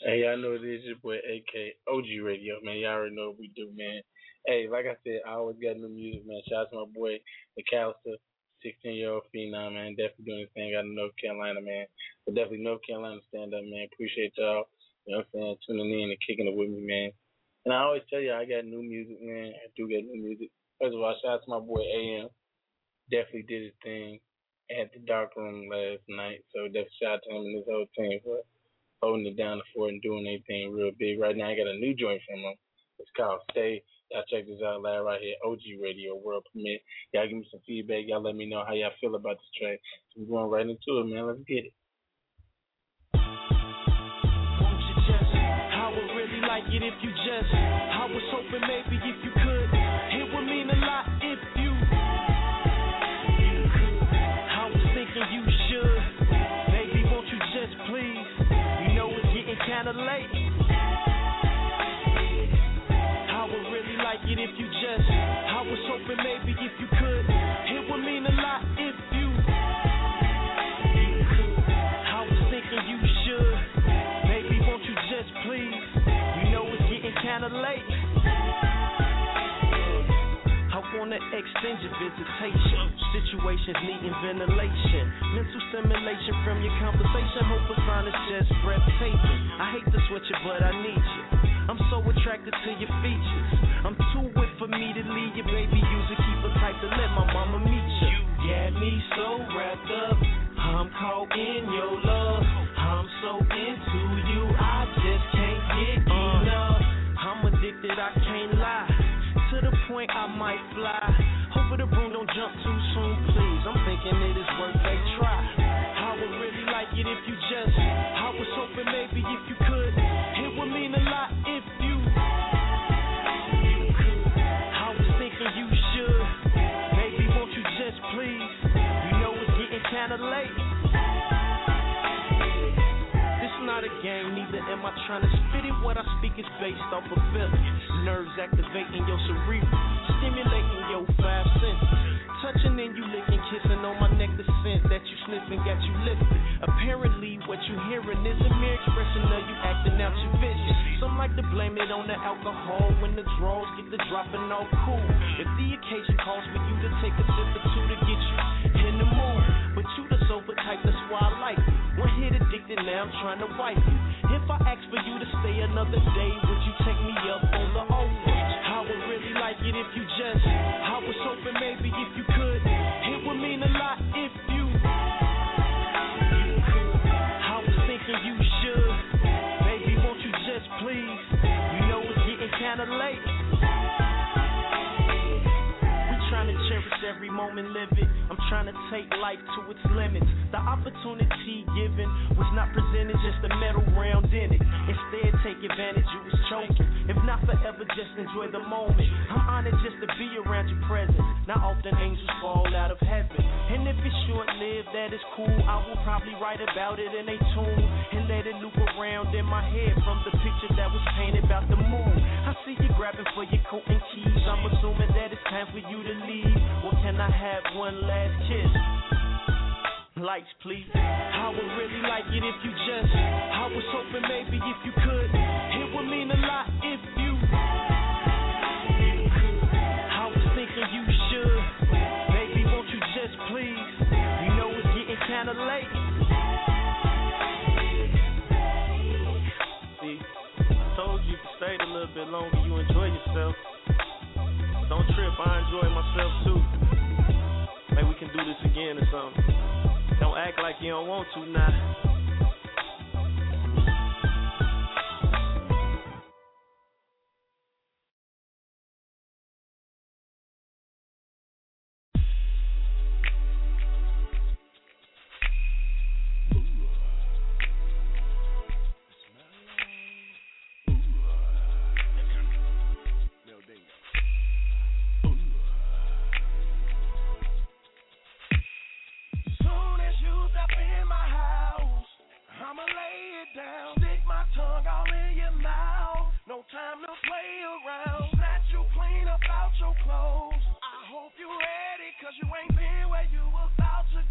Hey, y'all know it is your boy A K O G Radio, man. Y'all already know what we do, man. Hey, like I said, I always got new music, man. Shout out to my boy McAllister, sixteen-year-old phenom, man. Definitely doing his thing out of North Carolina, man. But definitely North Carolina stand up, man. Appreciate y'all, you know what I'm saying, tuning in and kicking it with me, man. And I always tell you, I got new music, man. I do get new music. First of all, shout out to my boy A M. Definitely did his thing at the dark room last night. So definitely shout out to him and his whole team for holding it down the fort and doing anything real big. Right now, I got a new joint from him. It's called Stay. Y'all check this out live right here, O G Radio, World Premiere. Y'all give me some feedback. Y'all let me know how y'all feel about this track. So we're going right into it, man. Let's get it. Won't you just, I would really like it if you just, I was hoping maybe if you could, it would mean a lot if you, I was thinking you should, baby, won't you just please, you know it's getting kinda late. Like it if you just, I was hoping maybe if you could, it would mean a lot if you, I was thinking you should, baby won't you just please, you know it's getting kinda late. I wanna extend your visitation, situations needing ventilation, mental stimulation from your conversation, hope a sign is just breathtaking. I hate to switch it but I need you, I'm so attracted to your features. I'm too wet for me to leave you, baby. Use it, keep it tight to let my mama meet you. You got me so wrapped up, I'm caught in your love. I'm so into you, I just can't get enough. I'm addicted, I can't lie. To the point I might fly. Over the broom, don't jump too soon, please. I'm thinking it is worth a try. I would really like it if you just, I was hoping maybe if you could, it would mean a lot if you, I was thinking you should, baby won't you just please, you know it's getting kinda late. This not a game, neither am I trying to spit it. What I speak is based off of feelings, nerves activating your cerebral, stimulating your five senses. Touching and you licking, kissing on my neck, the scent that you sniffing got you lifted. Apparently what you hearing is a mere expression of you acting out your vision. Some like to blame it on the alcohol when the draws get the dropping all cool. If the occasion calls for you to take a sip or two to get you in the mood, but you the sober type, that's why I like you. One hit addicted, now I'm trying to wipe you. If I ask for you to stay another day, would you take me up on the offer? I would really like it if you just, I was hoping maybe if you could, it would mean a lot if you, I was thinking you should, baby won't you just please, you know it's getting kinda late. We trying to cherish every moment, live it. I'm trying to take life to its limits. The opportunity given was not presented, just a metal round in it. Instead, take advantage, you was choking. If not forever, just enjoy the moment. I'm honored just to be around your presence. Not often angels fall out of heaven. And if it's short-lived, that is cool. I will probably write about it in a tune and let it loop around in my head from the picture that was painted about the moon. I see you grabbing for your coat and keys. I'm assuming that it's time for you to leave. Well, can I have one last kiss? Lights, please. I would really like it if you just, I was hoping maybe if you could, it would mean a lot if you, I was thinking you should, baby won't you just please, you know it's getting kinda late. See, I told you if you stayed a little bit longer you enjoy yourself. Don't trip, I enjoy myself too. Maybe we can do this again or something. Don't act like you don't want to now.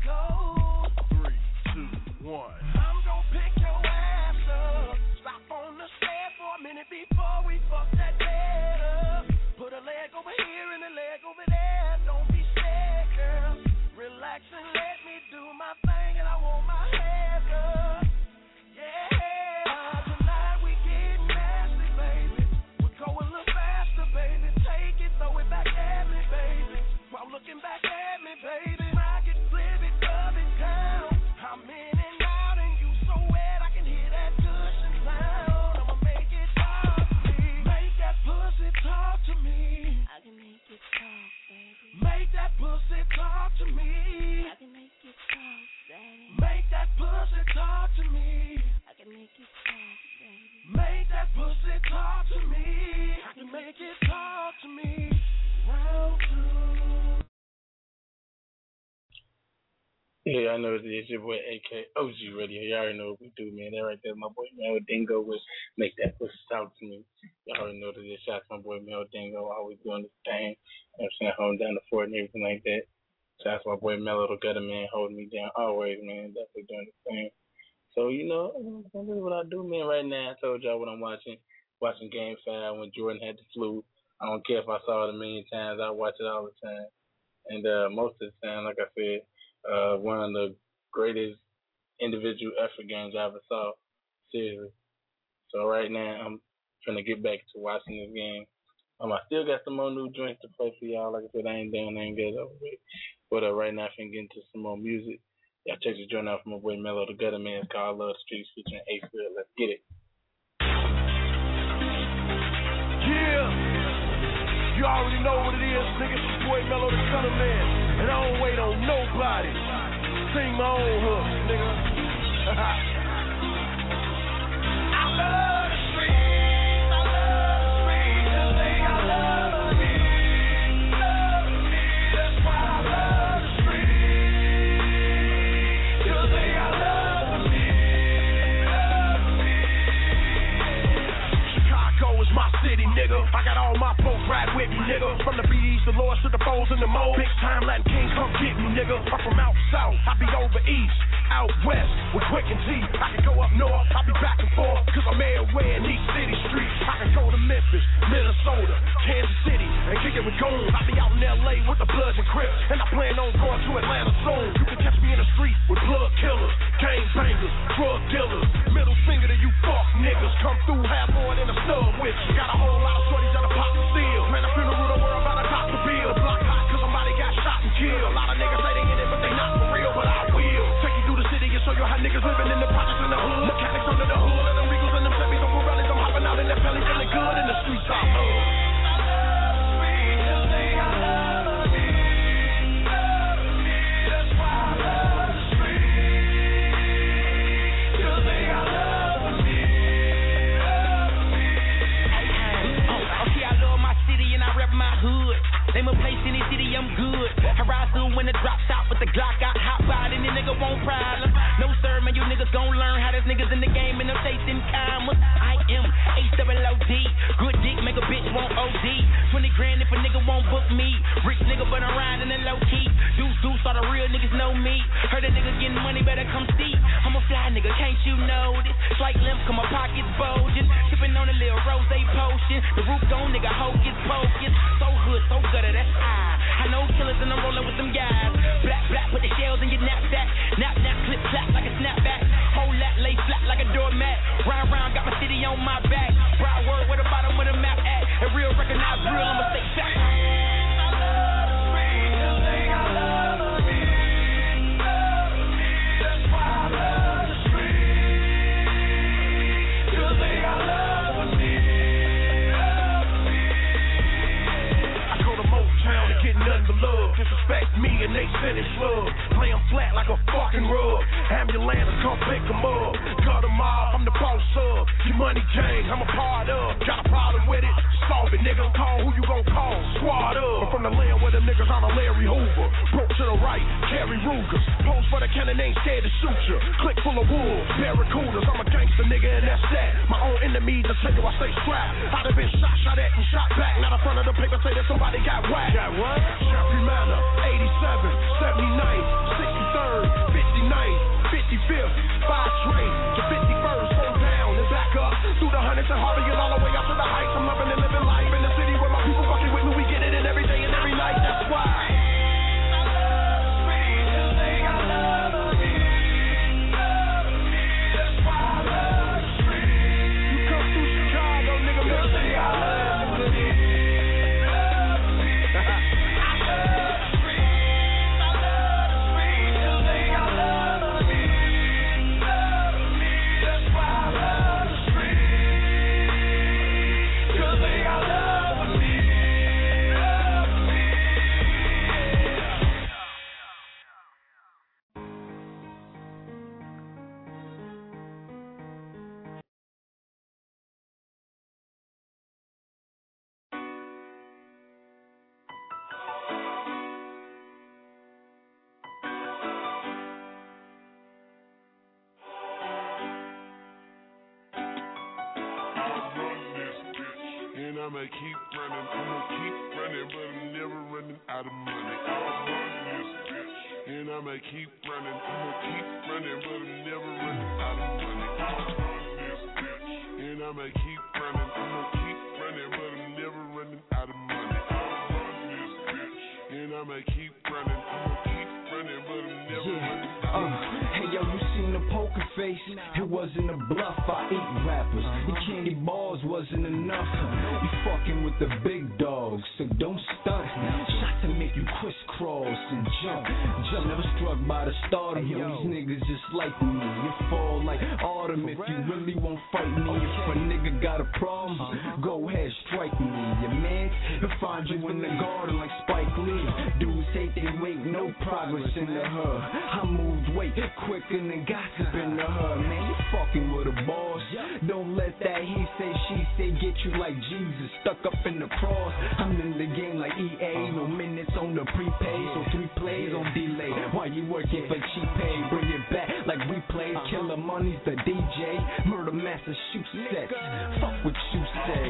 I'm gonna pick your ass up, stop on talk to me. I can make it talk, baby. Make that pussy talk to me. I can make it talk, baby. Make that pussy talk to me. I can make it talk to me. Round two. Yeah, I know it's your boy A K O G Radio. Y'all already know what we do, man. That right there, my boy Mel Dingo with Make That Pussy Talk to Me. Y'all already know that this shout to my boy Mel Dingo, always doing this thing. You know what I'm saying, holding down the fort and everything like that. Shout out to my boy Mello the Gutter Man, holding me down always, man. Definitely doing this thing. So, you know, this is what I do, man, right now. I told y'all what I'm watching. Watching Game five when Jordan had the flu. I don't care if I saw it a million times. I watch it all the time. And uh, most of the time, like I said, Uh, one of the greatest individual effort games I ever saw. Seriously. So right now, I'm trying to get back to watching this game. Um, I still got some more new joints to play for y'all. Like I said, I ain't done, I ain't get it over with. But uh, right now, I'm finna get into some more music. Y'all check the joint out from my boy Mello the Gutter Man. It's called Love the Streets featuring Ace Hood. Let's get it. Yeah. You already know what it is, nigga. It's your boy Mello the Gutter Man. And I don't wait on nobody. Sing my own hook, nigga. I love the streets. I love the streets. Cause they got love for me. Love for me. That's why I love the streets. Cause they got love for me. Love for me. Chicago is my city, nigga. I got all my folks ride with me, nigga. From the B Ds, the Lords to the foes in the mold. Big time Latin King, come get me, nigga. I'm from out south, I be over east. Out west, with Quick and T. I can go up north, I be back and forth. Cause I'm everywhere in these city streets. I can go to Memphis, Minnesota, Kansas City, and kick it with goons. I be out in L A with the Bloods and Crips. And I plan on going to Atlanta soon. You can catch me in the street with blood killers, gang bangers, drug dealers. Middle finger to you fuck niggas. Come through, have more than a stub with you. Got a whole lot of shorties that'll pop the steel. Man, the funeral the world about to cop the bill. Block hot cause somebody got shot and killed. A lot of niggas say they in it, but they not for real. But I will take you through the city and show you how niggas living in the projects in the hood. Mechanics under the hood, and them Regals and them Chevys on Pirellis. I'm hopping out in that belly, feeling good in the streets. I love. Name a place in the city, I'm good. I ride through when the drops out with the Glock. I hop out and the nigga won't problem. No sir, man, you niggas gon' learn how there's niggas in the game and I'm chasing commas. I am H double O D. Good dick, make a bitch want O D. twenty grand if a nigga won't book me. Rich nigga, but I'm riding in low key. Deuce, deuce, all the real niggas know me. Heard a nigga getting money, better come see. I'm a fly nigga, can't you know this? Slight limp, cause my pockets bulging. Sipping on a little rose potion. The roof gone, nigga, hocus pocus. So hood, so gutter, that's I. I know killers and I'm rolling with them guys. Black, black, put the shells in your knapsack. Nap, nap, clip, clap like a snapback. Whole lot, lay flat like a doormat. Round, round, got my city on my back. Broad word, where the bottom of the map at. A real recognize real, I'ma stay back. Nothing but love, disrespect me and they finish love. Play them flat like a fucking rug. Ambulance come pick them up. Cut them off, I'm the boss of your money gang, I'm a part of. Got a problem with it, solve it, nigga. Call who you gon' call, squad up. I'm from the land where them niggas on a Larry Hoover. Broke to the right, carry Rugers. Pose for the cannon, ain't scared to shoot you. Click full of wolves, barracudas. I'm a gangster nigga and that's that. My own enemies, I tell you I stay strapped. I'd have been shot, shot at and shot back. Now the front of the paper say that somebody got whacked. Got what? Jeffrey Manor, eighty-seven, seventy-nine, sixty-third, fifty-ninth, fifty-fifth, five train to fifty-first, go down and back up through the hundreds and Harvey and all the way up to the heights. I'm loving and living life in the city where my people fucking with me. We get it in every day and every night. That's why. Cause they got love for me. I'ma keep running, I'ma keep running, but I'm never running out of money. I'll run this bitch. And I'ma keep running, I'ma keep running, but I'm never running out of money. I'll run this bitch. And I'ma keep running, I'ma keep running, but I'm never running out of money. I'll run this bitch. And I'ma keep running, I'ma keep running, but I'm never yeah. running out of uh, money. Hey yo, you seen the poker face? It wasn't a bluff, I eat rappers. The candy bars wasn't enough. You fucking with the big dogs, so don't stunt. Shots to make you crisscross and jump. Jump never struck by the stardom. Yo, these niggas just like me. You fall like autumn if you really won't fight me. If a nigga got a problem, go ahead, strike me. Your man will find you in the garden like Spike Lee. Dudes hate they wait, no progress in the hood. I moved weight quicker than gossip in the hood. Man, you fucking with a boss. Don't let that he say, she say get you like Jesus stuck up in the cross. I'm in the game like E A, no minutes on the prepaid, so three plays on delay. While you working for cheap pay, bring it back like replays. Killer Money's the D J, Murder Master shoot sets. Fuck what you say.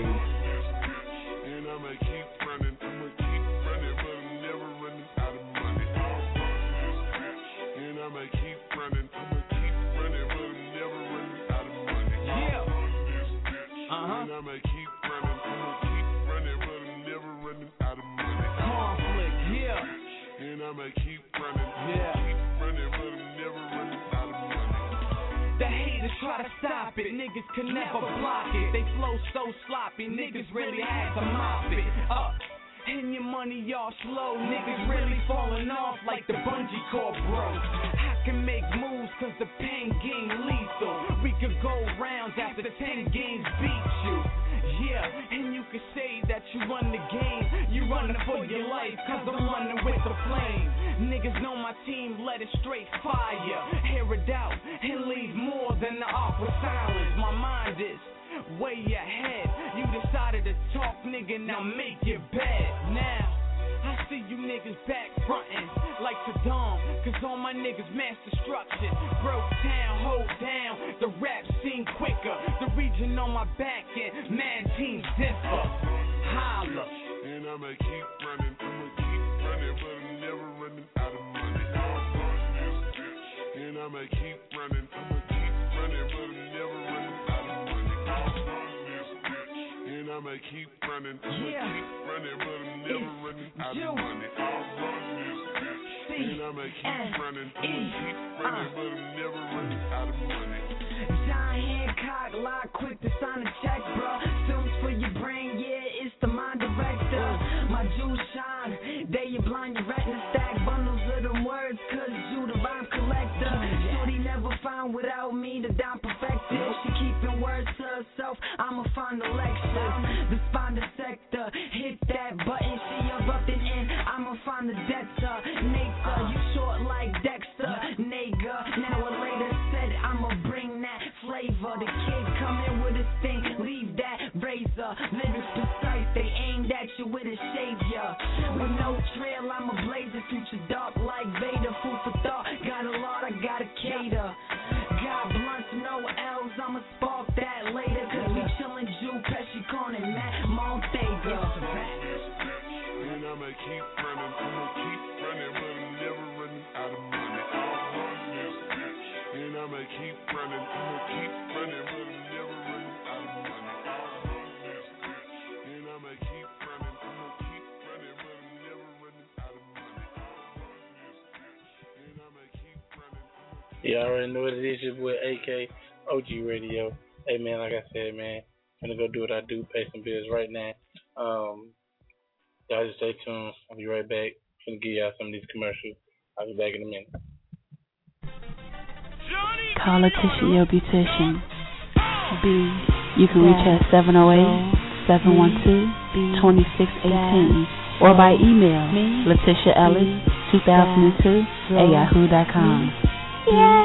And I'ma keep running, I'ma keep running, but I'm never running out of money. I'll run this bitch. And I'ma keep running, I'ma keep running, but I'm never running out of money. I'll run this bitch. And I'ma keep running, I'ma keep running, but I'm never running out of money. Conflict, yeah. And I'ma keep running, I'ma Yeah. keep running, but I'm never running out of money. The haters try to stop it, niggas can never block it. They flow so sloppy, niggas really had to mop it up. And your money all slow, niggas really falling off like the bungee cord broke. I can make moves cause the pain game lethal. We could go rounds after ten games beat you. Yeah, and you can say that you run the game. You running for your life cause I'm running with the flame. Niggas know my team let it straight fire. Hear it out and leave more than the awkward silence. My mind is way ahead. You decided to talk, nigga, now make your bed. Now, I see you niggas back frontin' like Saddam, cause all my niggas mass destruction. Broke town, hold down, the rap scene quicker. The region on my back and mad teams differ. Holla. And I'ma keep running, I'ma keep running, but I'm never running out of money. I'll run this bitch. And I'ma keep running, I'ma keep running, but I'm never running out of money. I'll run this bitch. And I'ma keep running, I'ma Yeah. keep running, but I'm never It's running out you. of money. I'll run this bitch. And I'ma keep running, I'ma keep running, but I'm never running out of money. John Hancock, lock quick to sign a check, bro. Films for your brain, yeah, it's the mind director. My jewels shine, they you blind your retina, stack bundles of them words, cause you the rhyme collector. Shorty never found without me the down perfected. She keeping words to herself, I'ma find the lecture. The spine sector, hit that button, she erupted in, I'ma find the debtor. Nature, you short like Dexter, nigga. Now or later said I'ma bring that flavor. The kid come in with a sting, leave that razor. Lyrics precise, they aimed at you with a savior. With no trail, I'm a blazer, future dark like Vader. Food for thought, got a lot, I gotta cater. Got blunts, no L's, I'ma spark that later. Cause we chillin' Jew, Pesci, Corner, Matt Montega. And I'ma keep running, I'ma keep running, but I'm never running out of money. I'll run this bitch. And I'ma keep running, I'ma keep running, but I'm never running out of money. I'll run this bitch. And I'ma keep running, I'ma keep running, but I'm never running out of money. I'll run this bitch. And I'ma keep running, I'ma keep You already know what it is, your boy A K, O G Radio. Hey man, like I said, man, I'm gonna go do what I do, pay some bills right now. Um, y'all just stay tuned. I'll be right back. I'm gonna give y'all some of these commercials. I'll be back in a minute. Call Letitia, your beautician. B. You can reach her at seven oh eight, seven one two, two six one eight or by email Letitia Ellis two thousand two at yahoo dot com. Yeah.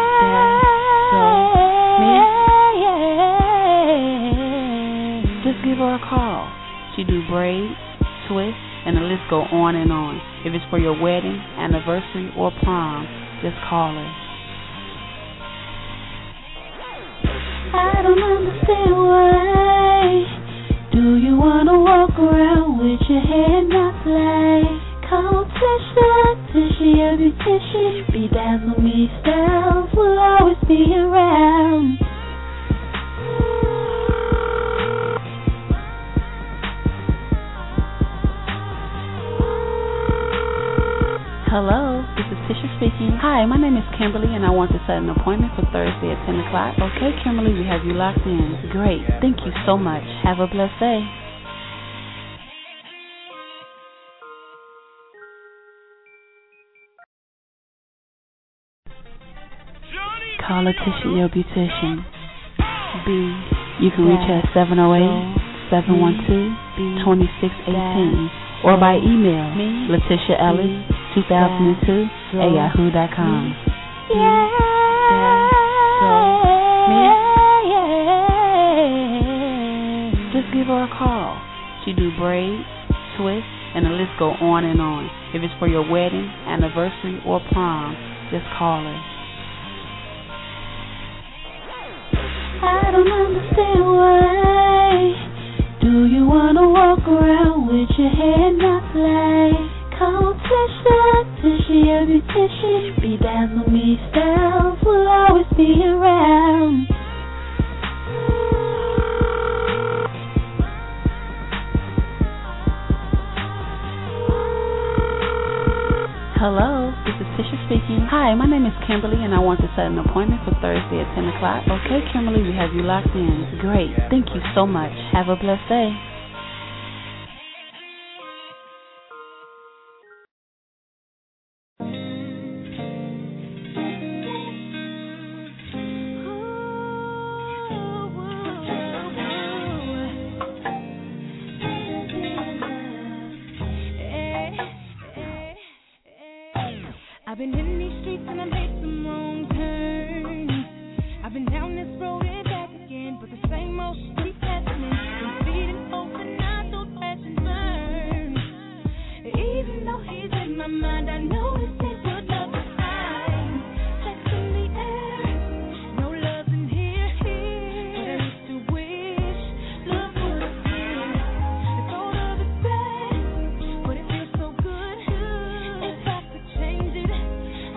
Just give her a call. She do braids, twists, and the list go on and on. If it's for your wedding, anniversary, or prom, just call her. I don't understand why. Do you wanna around with your hair not like competition. Tishy, a beautician, bedazzle me styles will always be around. Hello, this is Tisha speaking. Hi, my name is Kimberly, and I want to set an appointment for Thursday at ten o'clock. Okay, Kimberly, we have you locked in. Great. Thank you so much. Have a blessed day. Call Tisha, your beautician. B. You can reach her at seven oh eight, seven one two, two six one eight or by email Letitia Ellis two thousand two at yahoo dot com. Yeah, just give her a call. She do braids, twists, and the list go on and on. If it's for your wedding, anniversary, or prom, just call her. I don't understand why. Do you wanna walk around with your hair not like competition? Tishy, a beautician, bedazzle me styles will always be around. Hello, this is Tisha speaking. Hi, my name is Kimberly, and I want to set an appointment for Thursday at ten o'clock. Okay, Kimberly, we have you locked in. Great. Thank you so much. Have a blessed day. I've been in these streets and I made some wrong turns. I've been down this road and back again, but the same old street happening. Been feeding hope and I don't crash and burn. Even though he's in my mind, I know this ain't what love is like. Sex in the air, no love in here, here. But I used to wish love would appear. The thought of it's bad, but it feels so good. If I could change it,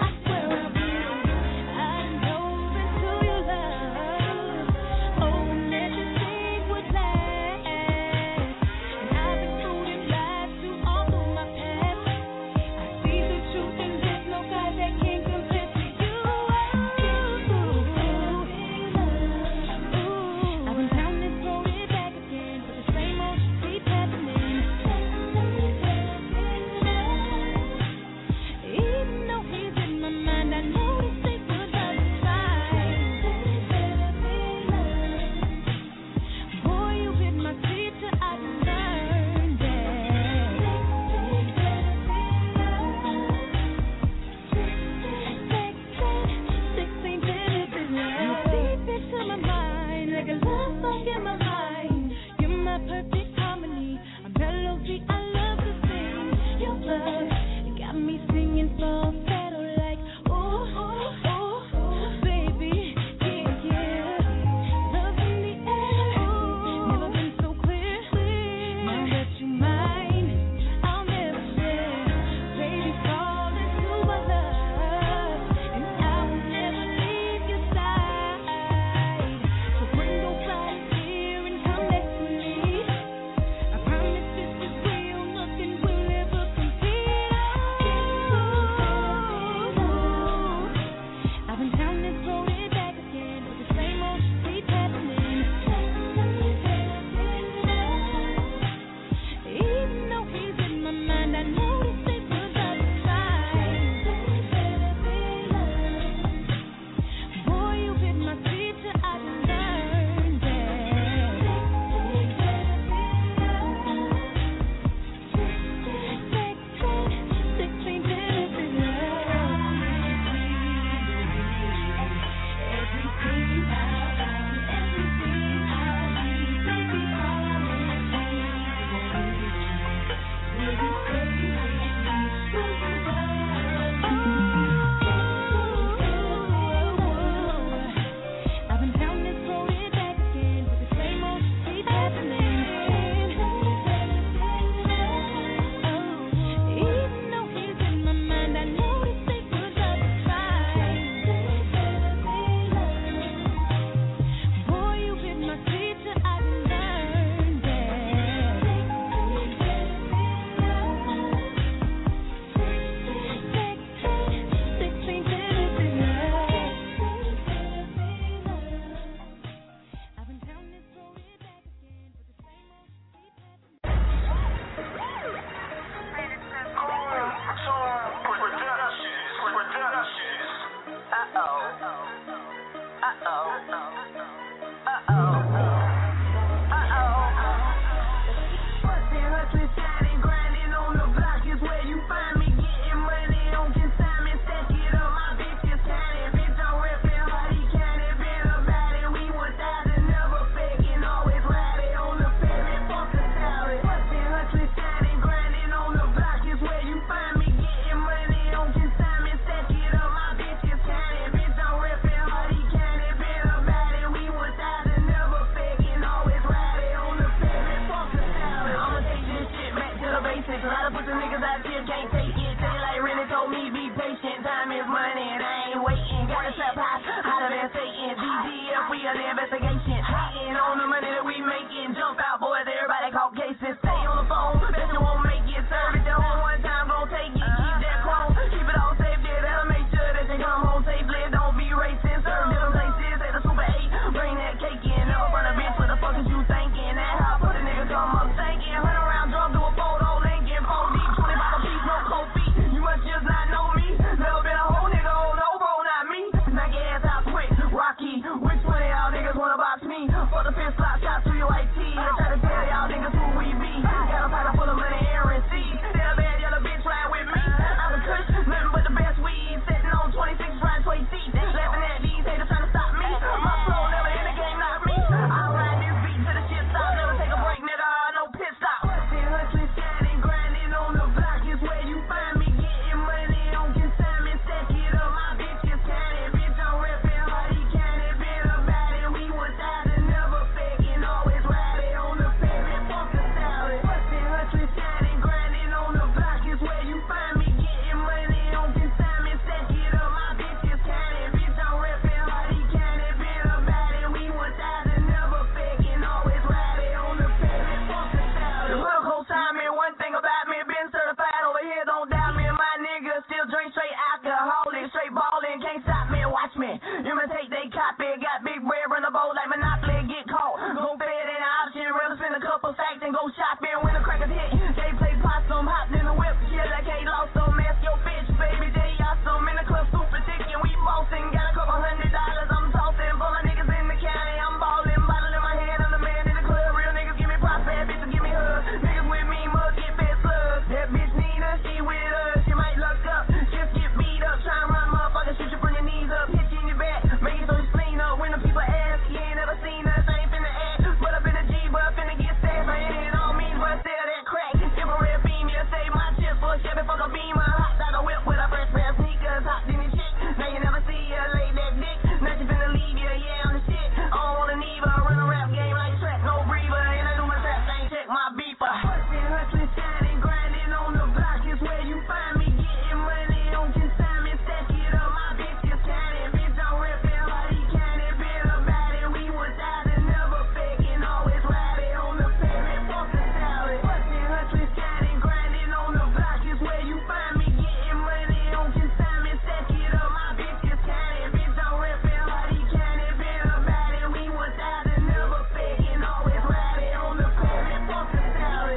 and can't take it. Say like really told me be patient. Time is money and I ain't waiting. Gotta step high, hotter than Satan. D D F, we an investigation. Hating on the money that we making. Jump out, boys, everybody call cases. Stay on the phone, bet you won't make it. Serve it the whole one time, gon' take it. Keep that chrome, keep it all safe. Yeah, that'll make sure that they come home safely. Don't be racing. Serve different places at the Super eight. Bring that cake in. Never run a bitch. What the fuck is you thinking? That how put a nigga come up thinking. Run around, drunk, do a photo, Lincoln, four deep, twenty bottle piece, no cold feet. You must just not know me. Never been a whole nigga, oh no, bro, not me. Knock your ass out quick, Rocky. Which one of y'all niggas wanna box me? For the fist slap shot to your I T. I try to tell y'all niggas who we be. Got a pocket full of money, air and seeds. That a bad yellow bitch ride with me. I'm a kush, nothing but the best weed. Sitting on twenty-six, riding twenty feet. Laughing at these haters trying to stop me. My flow never in the game, not me. I ride this beat till the shit stop. Never take a break, nigga, no pit stop. Hustling, hustling, shining, grinding on the block is where you find me. Getting money on consignment, stack it up. My bitch is counting, bitch, I'm repping hard. He counted, been about it. We was out and never faking, always riding on the pavement. Fuck the salad. Hustling, hustling, shining, grinding on the block is where you find me. Getting money on consignment, stack it up. My bitch is counting, bitch, I'm repping hard. He counted, been about it. We was out and never faking, always riding on the pavement. Fuck the salad. The hood whole time, man, one thing about me, been certified over here, don't doubt me. My nigga still drink straight alcoholic, straight ballin', can't stop me, watch me. Imitate, they copy, got big bread, run the bowl like Monopoly, get caught. Go fed in the option, rather spend a couple stacks and go shopping. When the crackers hit, they play possum, hopped in the whip, yeah, like ain't lost some, ask your bitch, baby, they awesome. In the club, super thick, and we bossing, got a couple hundred dollars, I'm tossing. For my niggas in the county, I'm ballin', bottle in my hand, I'm the man in the club. Real niggas give me props, bad bitches give me hugs. Niggas with me, mug, get fed slugs. That bitch need us, she with us, she might luck up, just get beat up, try and run, motherfucker, shoot you from your knees up, hit you in your back, make it so you spleen up. When the people ask, you ain't never seen us, I ain't finna act, but up in the G, but I finna get stabbed. I ain't in all means, but I sell that crack. Infrared beam, yeah, save my chips for a Chevy, fuck a Beamer, hot out a whip with a fresh pair of sneakers, hot in the chick. Now you never see her lay that dick, now she finna leave you, yeah, I'm the shit. I don't wanna need her, run a rap game like track, no breather, and I do my trap thing, check my beeper. Hustling, hustling, shining, grinding on the block is where you find me. Getting money on consignment, stack it up, my bitch is counting, bitch, I'm repping hard, he counted, been about it. We was out and never faking, always riding on the pavement, fuck the salad. Hustling, hustling, shining, grinding on the block is where you find me. Getting money on consignment, stack it up, my bitch is counting, bitch, I'm repping hard, he counted, been about it. We was out and never faking, always riding on the pavement, fuck the salad.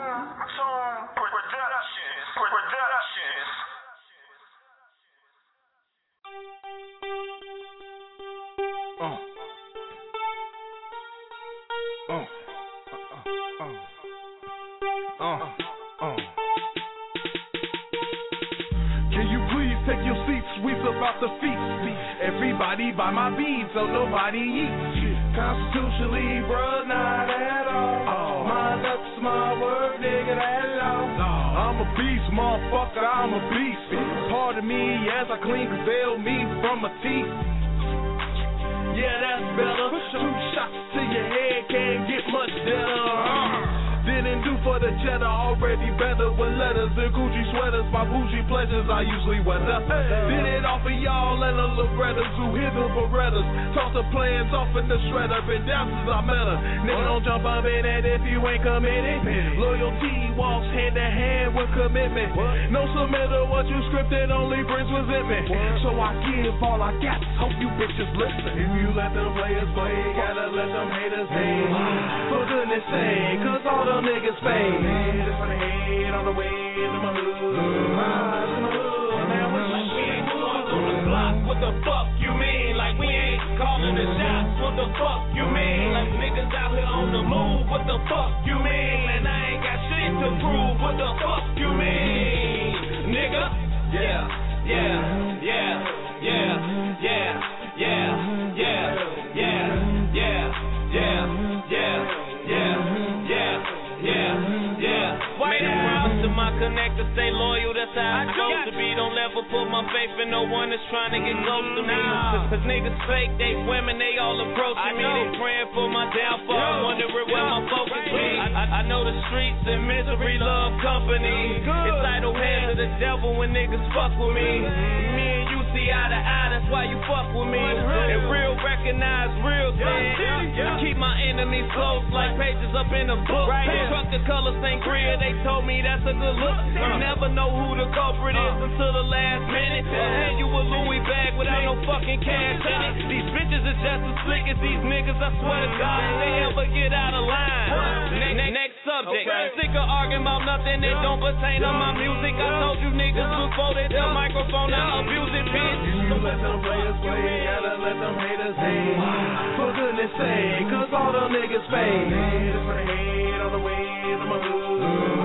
Productions, productions. Uh. Uh. Uh. Uh. Uh. Can you please take your seats? We's about to feast. Everybody buy my beads, so nobody eats. Constitutionally, bruh, not at all. My nuts, my word, nigga, that law. I'm a beast, motherfucker, I'm a beast. Pardon me as I clean veil me from my teeth. Yeah, that's better. Two shots to your head can't get much better. Uh. Didn't do for the cheddar, already better with letters and Gucci sweaters. My bougie pleasures I usually weather. Did it all for y'all and the librettas who hit the Berettas. Toss the plans off in the shredder, been down since I met her. Nigga, don't jump up in it if you ain't committed. Loyalty walks hand in hand with commitment. No submitter, what you scripted only brings resentment. So I give all I got, hope you bitches listen. If you let them players play, gotta let them haters hate. For goodness sake, cause all the niggas fade. It's for the head on the way to my hood. Man, what like we ain't boys on the block. What the fuck you mean? Like we ain't calling the shots. What the fuck you mean? Like niggas out here on the move. What the fuck you mean? And I ain't got shit to prove. What the fuck you mean, nigga? Yeah, yeah, yeah, yeah, yeah, yeah, yeah, yeah, yeah, yeah, yeah, yeah, yeah. Yeah, yeah. Made it round to my my connector, stay loyal, that's how I supposed to be. Don't ever put my faith in no one that's trying to get close to me. Cause, cause niggas fake, they women, they all approaching me. They praying for my downfall, wondering where my focus be. I, I, I know the streets and misery love company. It's idle hands of the devil when niggas fuck with me. Me and you see eye to eye, that's why you fuck with me. And real recognize real things. Keep my enemies close like pages up in a book. Truck the color sangria, they told me that's a good look. You never know who the culprit is until the last minute. Hand you a Louis bag without no fucking cash in it. These bitches are just as slick as these niggas, I swear to God, if they ever get out of line. Next, next subject. Sick of arguing about nothing that don't pertain to my music. I told you niggas before they the microphone, I abuse it, bitch. You let them players play, gotta let them haters hate. For goodness sake, cause all them niggas fake. It's for the hate on the way to my hood.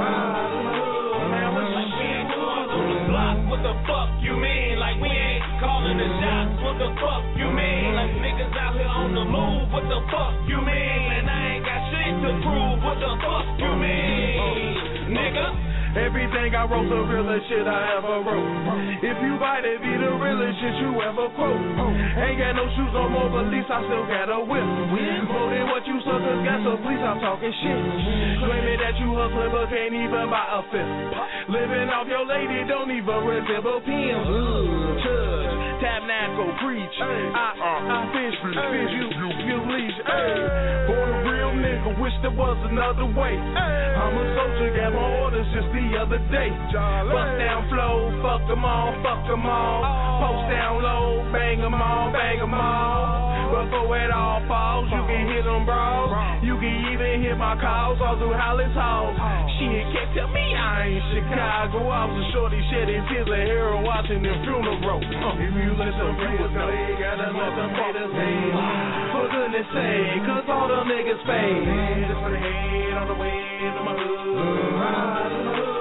Man, what you ain't doing on the block? What the fuck you mean? Like we ain't calling the shots. What the fuck you mean? Like niggas out here on the move. What the fuck you mean? And I ain't got shit to prove. What the fuck you mean, nigga? Everything I wrote, the realest shit I ever wrote. If you bite it, be the realest shit you ever quote. Ain't got no shoes no more, but at least I still got a whip. More than what you suckers got, so please stop talking shit. Claiming that you hustling, but can't even buy a fifth. Living off your lady, don't even resemble pins. Judge, tabernacle, preach. I, I fish, fish, you, you bleach. Born a real nigga, wish there was another way. I'm a soldier, got my orders just the other day. Bust down flow, fuck them all, fuck them all. Post down low, bang them all, bang them all. Before it all falls, you can hear them brawls. You can even hear my calls all through Hollis Halls. Shit, can't tell me I ain't Chicago. I was a shorty shedding tears of hero watching the funeral. Uh, if you let some haters go, you gotta let them haters hate. For goodness sake, cause all them niggas fake. It's for the hate on the way to my hood.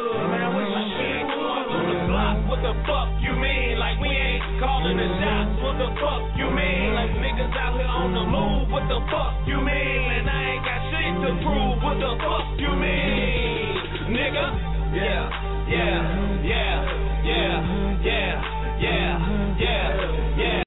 What the fuck you mean? Like we ain't calling the shots. What the fuck you mean? Like niggas out here on the move. What the fuck you mean? And I ain't got shit to prove. What the fuck you mean, nigga? Yeah, yeah, yeah, yeah, yeah, yeah, yeah, yeah.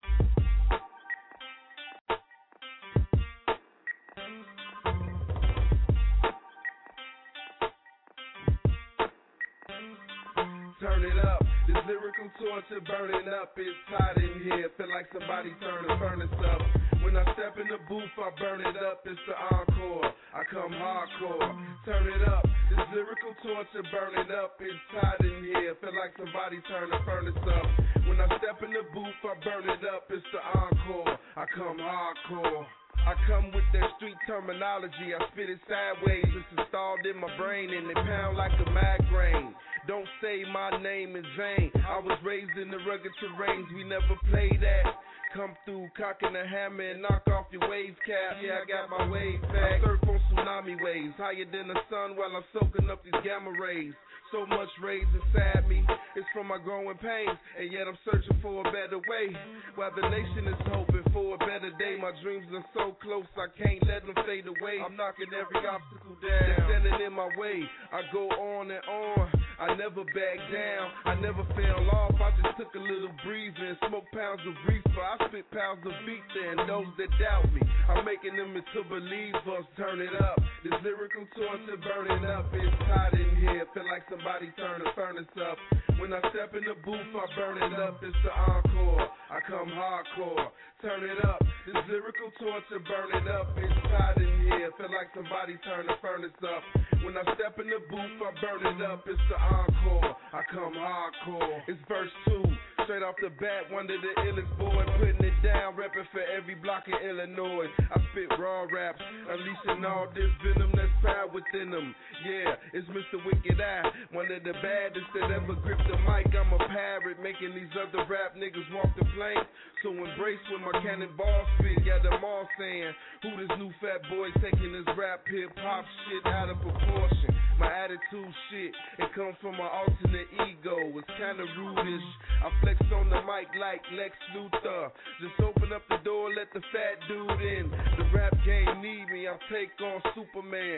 Turn it up. This lyrical torture burning up, it's hot in here. Feel like somebody turned the furnace up. When I step in the booth, I burn it up, it's the encore. I come hardcore. Turn it up. This lyrical torture burning up, it's hot in here. Feel like somebody turned the furnace up. When I step in the booth, I burn it up, it's the encore. I come hardcore. I come with that street terminology, I spit it sideways. It's installed in my brain and it pound like a migraine. Don't say my name in vain. I was raised in the rugged terrains, we never play that. Come through, cocking a hammer and knock off your wave cap. Yeah, I got my wave back. I surf on tsunami waves, higher than the sun while I'm soaking up these gamma rays. So much rage inside me, it's from my growing pains, and yet I'm searching for a better way. While the nation is hoping for a better day, my dreams are so close I can't let them fade away. I'm knocking every obstacle down, they're standing in my way. I go on and on, I never back down, I never fell off. I just took a little breather and smoked pounds of reefer. I spit pounds of ether, and those that doubt me, I'm making them into believers. Turn it up, this lyrical torture burning up. It's hot in here, feel like some Somebody turn the furnace up. When I step in the booth, I burn it up. It's the encore. I come hardcore. Turn it up. This lyrical torture burn it up. It's hot in here. Feel like somebody turn the furnace up. When I step in the booth, I burn it up. It's the encore. I come hardcore. It's verse two. Straight off the bat, one of the illest boys, putting it down, repping for every block in Illinois. I spit raw raps, unleashing all this venom that's proud within them. Yeah, it's Mister Wicked Eye, one of the baddest that ever gripped the mic. I'm a pirate, making these other rap niggas walk the plank. So embrace when my cannonball spit, got them all saying, who this new fat boy taking this rap hip hop shit out of proportion. My attitude shit, it comes from my alternate ego. It's kinda rudish. I flex on the mic like Lex Luthor. Just open up the door, let the fat dude in. The rap game need me, I take on Superman.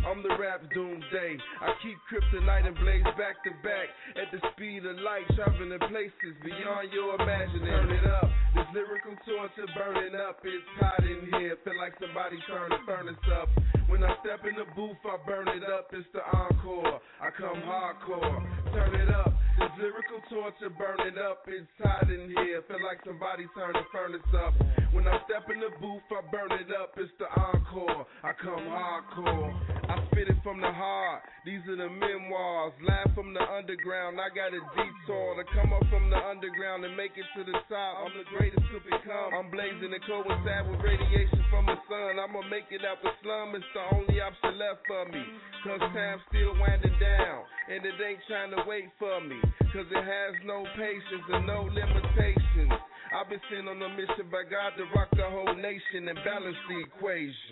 I'm the rap's doomsday. I keep kryptonite and blaze back to back at the speed of light, traveling to places beyond your imagining. Turn it up, this lyrical torture burning up. It's hot in here, feel like somebody turned the furnace up. When I step in the booth, I burn it up. It's the encore. I come hardcore. Turn it up, this lyrical torture burning up. It's hot in here, feel like somebody turned the furnace up. When I step in the booth, I burn it up. It's the encore. I come hardcore. I spit it from the heart. These are the memoirs. Live from the underground. I got a detour to come up from the underground and make it to the top. I'm the greatest to become. I'm blazing and coincide with radiation from the sun. I'ma make it out the slum. It's the only option left for me. Cause time's still winding down. And it ain't trying to wait for me. Cause it has no patience and no limitations. I've been sent on a mission by God to rock the whole nation and balance the equation.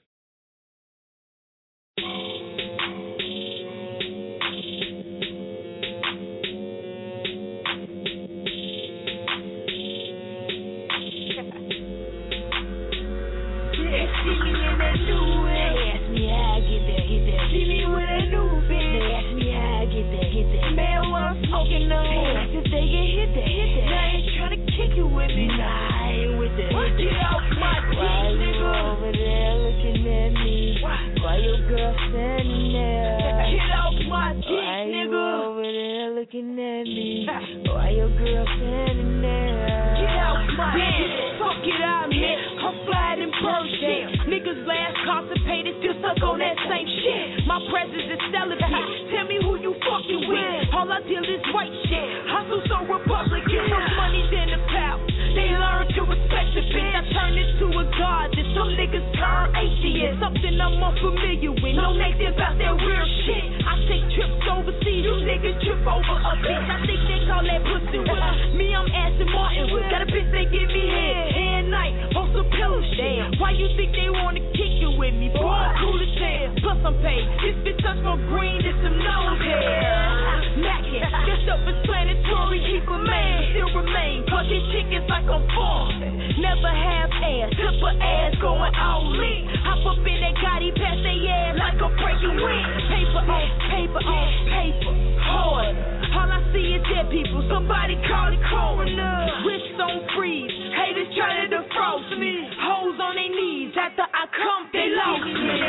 See me in that new way. They ask me how I get that, hit that. See me with a new bitch. They ask me how I get that, hit that. Man, what I'm smoking on. They ask if they get hit that, hit that. Now I ain't tryna kick it with me. Nah, I ain't with that. Get off my dick, Why nigga. you over there looking at me? Why your girl standing there? Get off my dick, Why you nigga. over there looking at me? Why your girl standing there? Get off my dick. Fuck it out, man. I'm flying in Persian. Niggas last constipated, still stuck on that same shit. My presence is stellar, bitch. Tell me who you fucking with. All I deal is white shit. Hustle so Republican, more money than the power. They learn to respect the bitch. I turn into a god, then some niggas turn atheist. Something I'm unfamiliar with. No native about that real shit. I take trips overseas, you niggas trip over a bitch. I think they call that pussy wood. Me, I'm Aston Martin wood. Got a bitch they give me head, head night, on some pillow shit. Why you think they wanna kick it with me? Boy, I'm cool as hell. Plus I'm paid. This bitch touch my green, this some nose hair. Mackin', this stuff is planetary. Keep a man, still remain. Fucking chickens like I'm born. Never have ass, triple ass going all in. Hop up in that Gotti, pass they ass like a breaking wind. Paper on paper on paper, hard. All I see is dead people. Somebody call the coroner. Wrist on freeze. Haters try to defrost me. Hoes on their knees. After I come, they lost me. They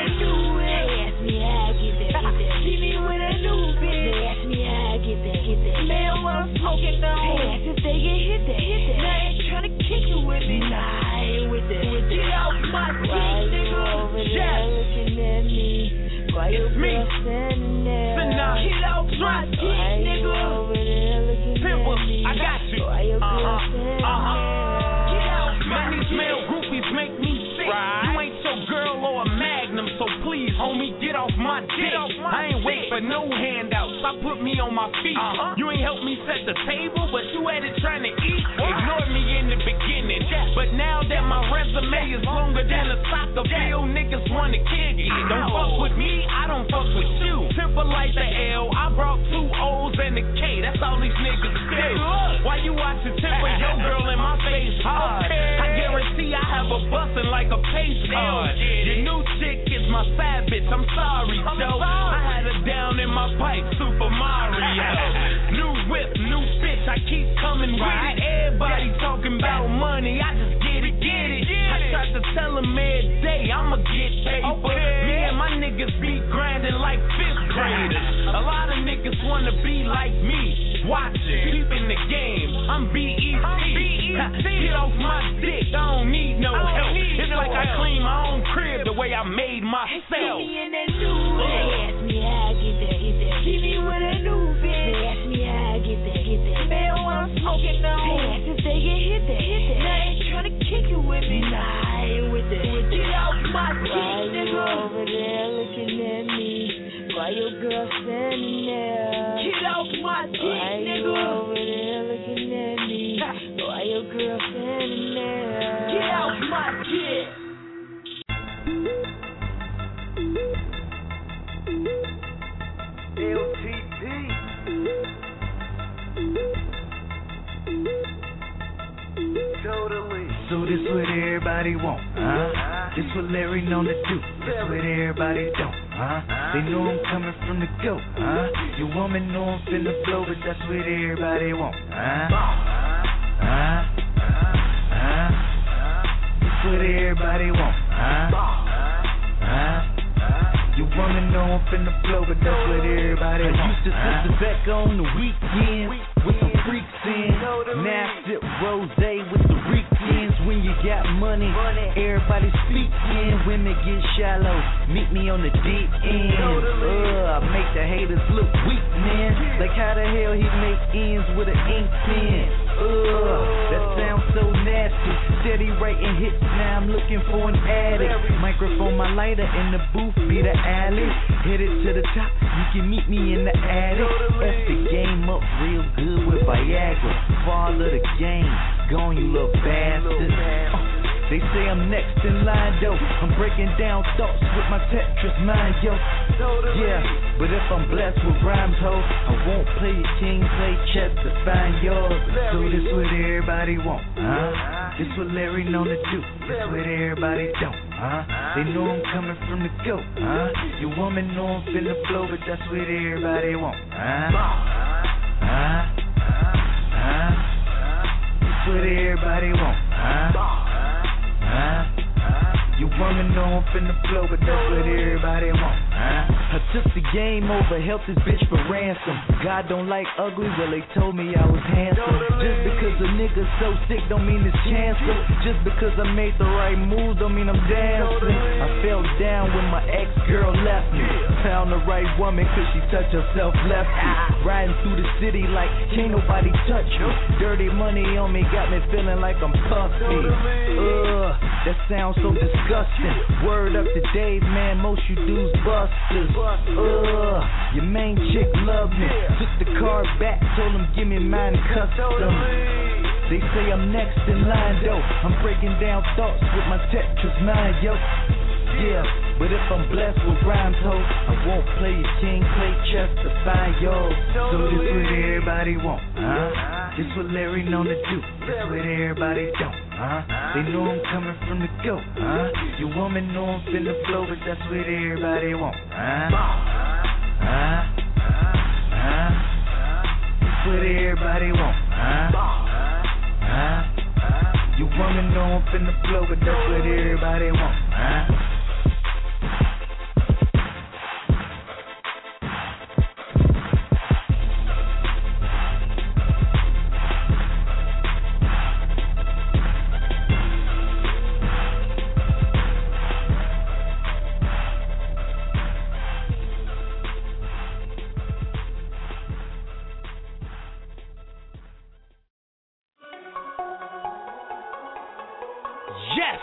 ask me how I get that, get that. See me with a new bitch. They ask me how I get that, get that. Man, what I'm smoking on. They ask if they get hit that, hit that. Now I ain't tryna kick it with me. Nah, I ain't with that. Get off my dick, nigga. Over there looking at me. Why your girl standing there? Get off my dick, nigga. Over there looking Pimple, at me. I got you. Why your girl Uh-huh. standing Uh-huh. there? Get off my Man, these dick. male groupies make me sick. Right. You ain't your girl or a magnum, so please, homie, get off my dick. off my I ain't dick. wait for no handouts. I put me on my feet. Uh-huh. You ain't helped me set the table, but you at it trying to eat. Ignored me in the beginning, but now that my resume is longer than a soccer field, niggas wanna kick it. Don't fuck with me, I don't fuck with you. Simple like the L, I brought two O's and a K. That's all these niggas do. Why you watching Timber, your girl in my face hard? I guarantee I have a bustin' like a pace card. Your new chick is my side bitch, I'm sorry, Joe. I had her down in my pipe, Super Mario. New whip, new bitch, I keep coming with it. Everybody talking about money, I just get it, get it. I tried to tell them every day, I'ma get paper. Me and my niggas be grinding like fifth graders. A lot of niggas wanna be like me, watching, peeping the game. I'm B E C. Get off my dick, I don't need no help. It's like I clean my own crib the way I made myself. See me in that new way. They ask me how I get that, get that. See me with a new bitch. They ask me how I get that, get that. Man, what I'm smoking on. They ask if they get hit that, hit that. Now I ain't tryna kick it with me. Nah, I ain't with that. Get off my dick, Why you nigga. over there looking at me? Why your girl standing there? Get off my dick, Why you nigga. over there looking at me? Why your girl standing there? Get off my dick. L T D. Totally. So this what everybody want, huh? This what Larry known to do. This what everybody don't, huh? They know I'm coming from the go, huh? Your woman know I'm finna blow, but that's what everybody want, huh? Huh? Huh? That's what everybody want, huh? Huh? Your woman know I'm finna blow, but that's what everybody want. I used to sit the back on the weekends with some freaks in. Now I sip rosé with the weekends. When you got money, everybody speaking. Women get shallow, meet me on the deep end. Uh, I make the haters look weak, man. Like how the hell he make ends with an ink pen? Uh, that sounds so nasty. Steady writing hits, now I'm looking for an addict. Microphone, my lighter in the booth, be the alley. Headed to the top, you can meet me in the attic. F the game up real good with Viagra. Father the game, gone you little bastard. Uh, they say I'm next in line, though. I'm breaking down thoughts with my Tetris mind, yo. Yeah, but if I'm blessed with rhymes, ho, I won't play your king, play chess to find yours. So this what everybody want, huh? This what Larry known to do. This what everybody don't, huh? They know I'm coming from the go, huh? Your woman know I'm finna flow, but that's what everybody want, huh? Huh? Huh? This what everybody want, huh? Huh? Your woman know I'm finna flow, but that's what everybody want, huh? I took the game over, held this bitch for ransom. God don't like ugly, well they told me I was handsome. Just because a nigga so sick don't mean it's cancer. Just because I made the right moves don't mean I'm dancing. I fell down when my ex-girl left me. Found the right woman cause she touched herself left me. Riding through the city like can't nobody touch me. Dirty money on me got me feeling like I'm puffy. Ugh, that sounds so disgusting. Word up to Dave, man, most you dudes busters. Ugh, your main chick loved me. Took the car back, told him give me mine custom. They say I'm next in line, though. I'm breaking down thoughts with my Tetris mind, yo. Yeah, but if I'm blessed with rhymes, ho, I won't play your king, play chess to find yours. So this what everybody want, huh? This what Larry known to do. This what everybody don't, huh? They know I'm coming from the go, huh? Your woman know I'm finna flow, but that's what everybody want, huh? Huh? Huh? This what everybody want, huh? Huh? Your woman know I'm finna flow, but that's what everybody want, huh? Yes!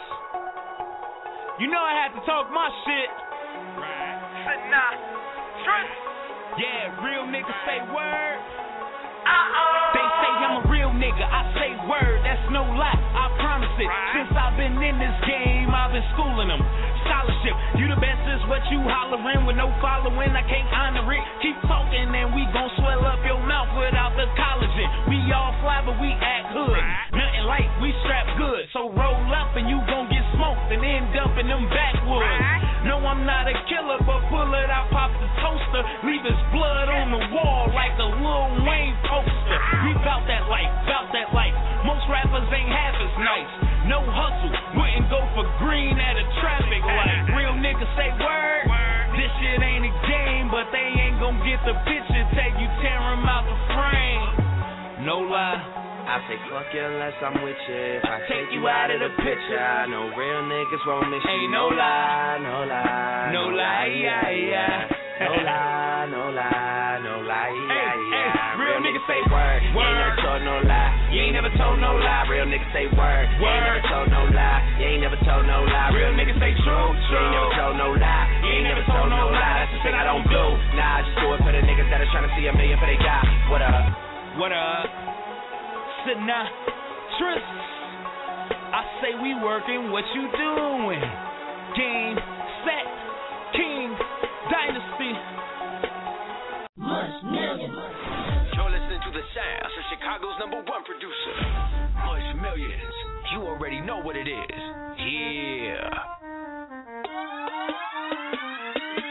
You know I had to talk my shit. Right. Nah. Trust. Yeah, real niggas say word. Uh-oh. They say I'm a real nigga, I say word, that's no lie, I promise it. Right. Since I've been in this game, I've been schooling them. Scholarship, you the best is what you hollering. With no following, I can't honor it. Keep talking and we gon' swell up your mouth without the collagen. We all fly but we act hood. Right. Nothing light, we strap good. So roll up and you gon' get smoked and end up in them backwoods. Right. No, I'm not a killer, but pull it out, pop the toaster. Leave his blood on the wall like a Lil Wayne poster. We bout that life, bout that life. Most rappers ain't half as nice. No hustle, wouldn't go for green at a traffic light. Real niggas say word. This shit ain't a game, but they ain't gon' get the picture till you tear him out the frame. No lie. I say fuck you unless I'm with you. If I take you out of the picture, I know real niggas won't miss you. Ain't no lie, no lie, no lie, yeah, yeah. No lie, no lie, no lie, yeah, yeah. Real niggas say word, you word. ain't never told no lie. You ain't never told no lie. Real niggas say word, you ain't never told no lie. You ain't never told no lie. Real niggas say true, you ain't never told no lie. You ain't never told no lie. That's the thing I don't do. Nah, I just do it for the niggas that are trying to see a million for they die. What up? What up? Nah, Tris, I say we working, what you doing? Game, set, king, dynasty. Much Millions. You're listening to the sounds of Chicago's number one producer, Much Millions. You already know what it is. Yeah.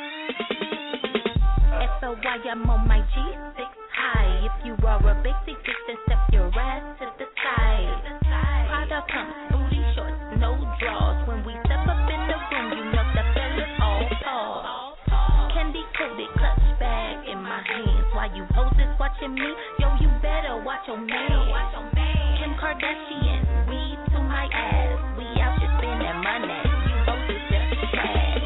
I am on my G six high. If you are a basic bitch, then step your ass to the side. Prada pumps, booty shorts, no draws. When we step up in the room, you know the fellas all pause. Candy coated clutch bag in my hands. While you hoes is watching me, yo, you better watch your man. Kim Kardashian, weed to my ass. We out here spending money. You hoes is just trash.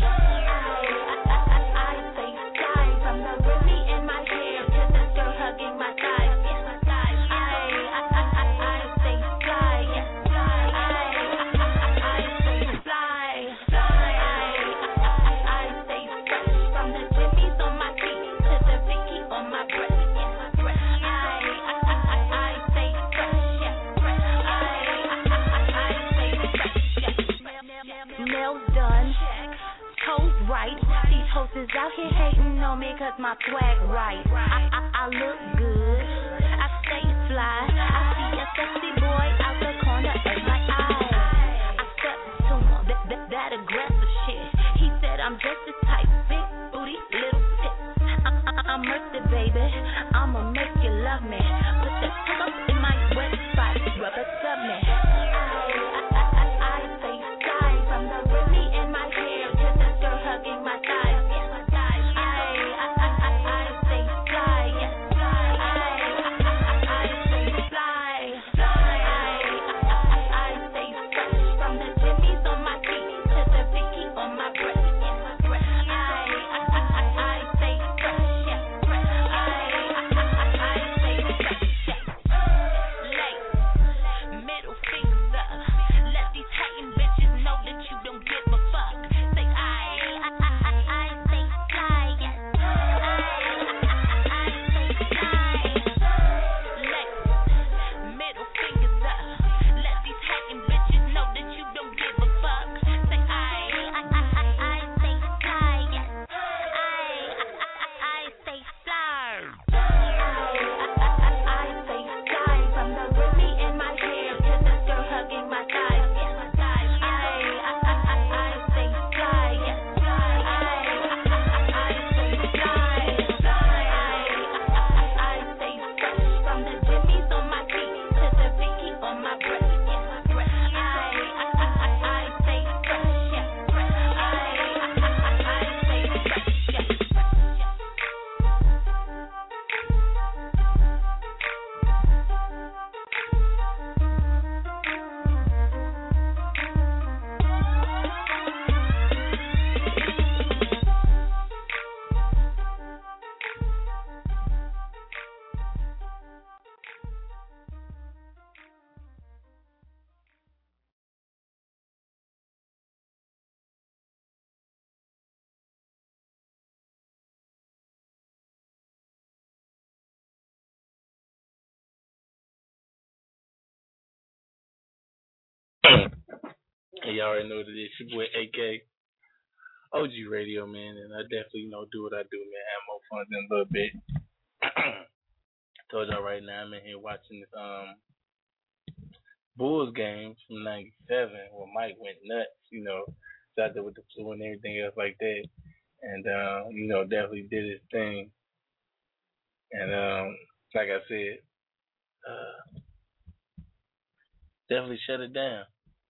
Is out here hating on me cause my swag right. I, I, I look good, I stay fly. I see a sexy boy out the corner of my eye. I step to him, that, that, that aggressive shit. He said I'm just the type, big booty, little tits. I, I, I'm mercy, baby, I'ma make you love me. Put that tongue up in my wet spot, rubber sub me. I, I, I, I stay fly from the Remy in my hair to the girl hugging my thighs. Hey, y'all already know what it is. Your boy A K, O G Radio, man, and I definitely, you know, do what I do, man. Have more fun than a little bit. Told y'all right now, I'm in here watching this um Bulls game from ninety-seven where Mike went nuts, you know, was out there with the flu and everything else like that. And, uh, you know, definitely did his thing. And, um, like I said, uh, definitely shut it down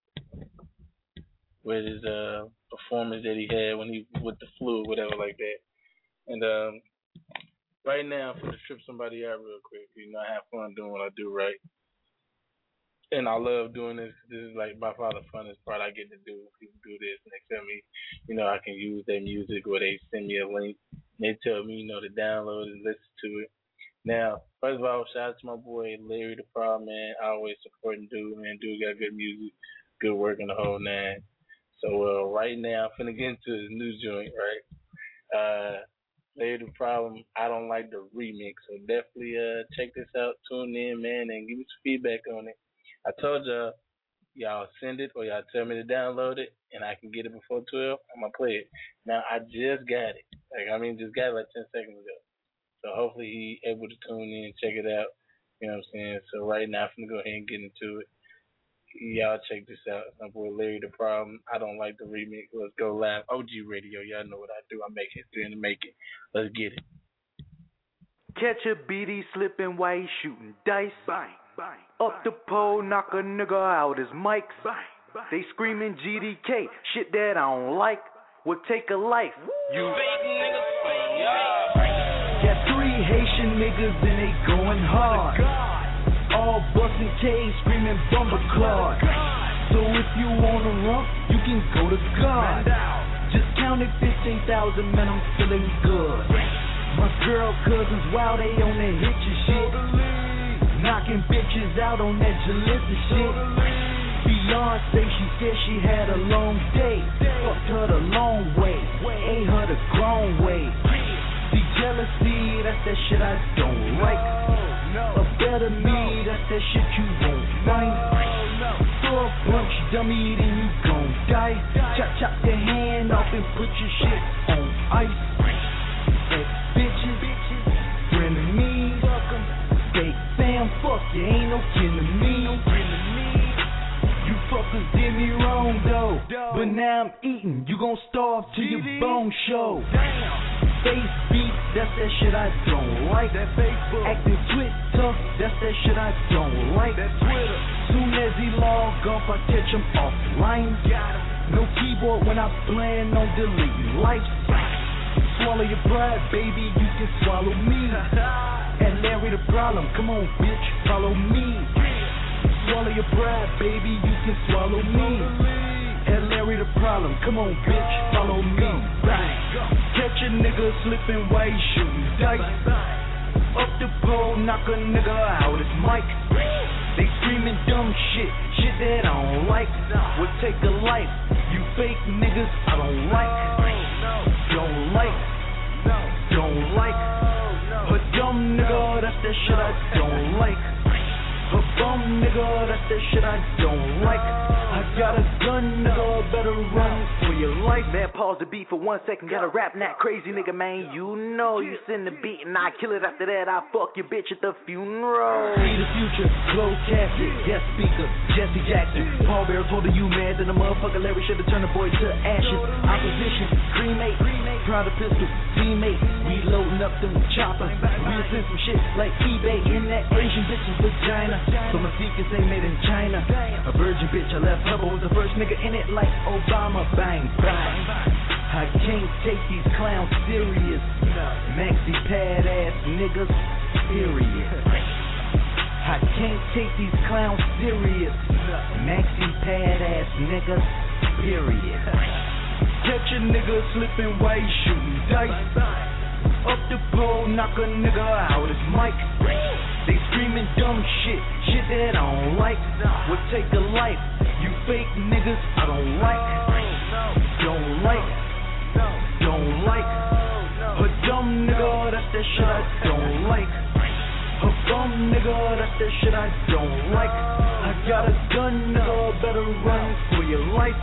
with his uh, performance that he had when he with the flu or whatever like that. And um, right now, for to trip somebody out real quick, you know, I have fun doing what I do, right? And I love doing this. This is like by far the funnest part I get to do. People do this and they tell me, you know, I can use their music or they send me a link. And they tell me, you know, to download and listen to it. Now, first of all, shout out to my boy Larry the Problem, man. I always supporting dude, man. Dude got good music, good work in the whole nine. So uh, right now, I'm finna get into his new joint, right? Uh, Larry the Problem, I don't like the remix. So definitely uh, check this out, tune in, man, and give me some feedback on it. I told y'all, y'all send it or y'all tell me to download it, and I can get it before twelve. I'm gonna play it. Now I just got it. Like I mean, just got it like ten seconds ago. So hopefully he able to tune in, check it out. You know what I'm saying? So right now I'm gonna go ahead and get into it. Y'all check this out. My boy Larry the Problem. I don't like the remix. Let's go live. O G Radio. Y'all know what I do. I make history and make it. Let's get it. Catch a B D slipping while he shooting dice. Bang, bang. Up the pole, knock a nigga out his mics. Bang, bang. They screaming G D K, shit that I don't like. Will take a life. You fake niggas, yeah. Got three Haitian niggas and they going hard. All busting K's, screaming Bumba Claude. So if you wanna rump, you can go to God. Just counted fifteen thousand, man, I'm feeling good. My girl cousins, wow, they on that hit your shit. Knocking bitches out on that Jalissa shit. Beyonce, she said she had a long day. Fucked her the long way, ate her the grown way. See, jealousy, that's that shit I don't like. A better me, that's that shit you won't find. Throw a punch, dummy, then you gon' die. Chop, chop your hand off and put your shit on ice. Ex-bitches, frenemies, fake fam, fuck you, ain't no kin to me. You fuckers did me wrong though, but now I'm eating, you gon' starve till your bone show. Face beat, that's that shit I don't like. Acting Twitter, that's that shit I don't like. Soon as he log off, I catch him offline. No keyboard when I plan on deleting life. Swallow your pride, baby, you can swallow me. And Larry the problem, come on, bitch, follow me. Swallow your pride, baby, you can swallow me. And Larry the problem, come on, bitch, follow me. Bang. Catch a nigga slipping while he shooting dice. Up the pole, knock a nigga out his mic. They screaming dumb shit, shit that I don't like. Will take a life, you fake niggas I don't like. Don't like, don't like. A dumb nigga, that's that shit I don't like. A bum nigga, that's that shit I don't like. I got a gun, nigga, better run for your life. Man, pause the beat for one second, gotta rap that crazy nigga, man. You know you send the beat and I kill it after that. I fuck your bitch at the funeral. See the future, closed casket, guest speaker, Jesse Jackson. Paul Bear told you mad that the motherfucker Larry should've turned the boy to ashes. Opposition, cremate, proud of pistol, teammate. We loading up them choppers. We'll send some shit like eBay in that Asian bitch's vagina. So my secrets ain't made in China. A virgin bitch, I left her, was the first nigga in it like Obama. Bang, bang. I can't take these clowns serious. Maxi pad ass niggas, period. I can't take these clowns serious. Maxi pad ass niggas, period. Catch a nigga slipping while he shooting dice. Up the pole, knock a nigga out his mic. They screaming dumb shit, shit that I don't like. Will take a life, you fake niggas I don't like. Don't like, don't like. A dumb nigga, that's that shit I don't like. A bum nigga, that's that shit I don't like. I got a gun, nigga, better run for your life.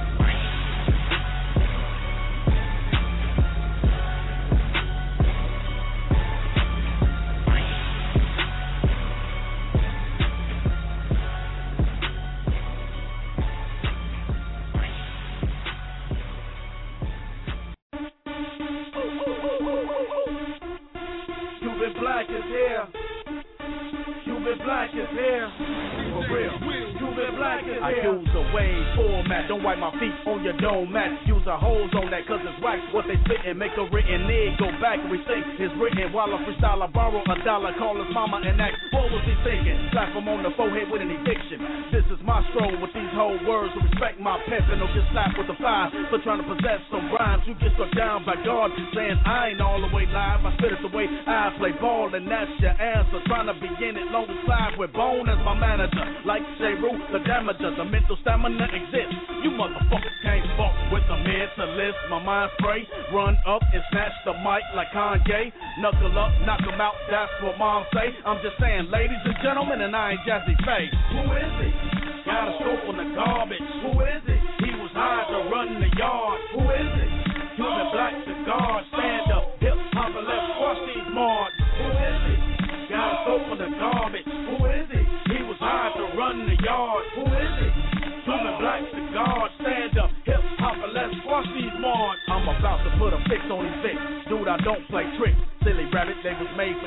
Black is here. Cuban Black is here. For real. Cuban Black is here. I use a wave format. Don't wipe my feet on your dome mat. Use a hose on that cause it's wax. What they spittin'. Make a written nigga go back and rethink. It's written while I freestyle. I borrow a dollar. Call his mama and ask what was he thinking. Slap him on the forehead with an eviction. This is my stroll with these whole words. So respect my pimp and don't get slapped with the fire. For trying to possess some rhymes. You get struck down by God. Saying I ain't all the way live. I spit it the way I play ball. And that's your answer. Trying to begin it long as live with Bone as my manager. Like Sheru, the damager, the mental stamina exists. You motherfuckers can't fuck with the mentalist. My mind spray, run up and snatch the mic like Kanye. Knuckle up, knock him out, that's what mom say. I'm just saying, ladies and gentlemen, and I ain't Jazzy Faye. Who is he? Got a scope on the garbage. Who is it? He was hired to run the yard. Who is it? Cuban Black cigar, stand up, hip hop and let's watch these marks. Who is it? Got a scope on the garbage. Who is it? He was hired to run the yard. Who is it? Cuban Black cigar, stand up, hip hop and let's watch these marks. I'm about to put a fix on these bits. Dude, I don't play tricks. Silly rabbit, they was made for kids. You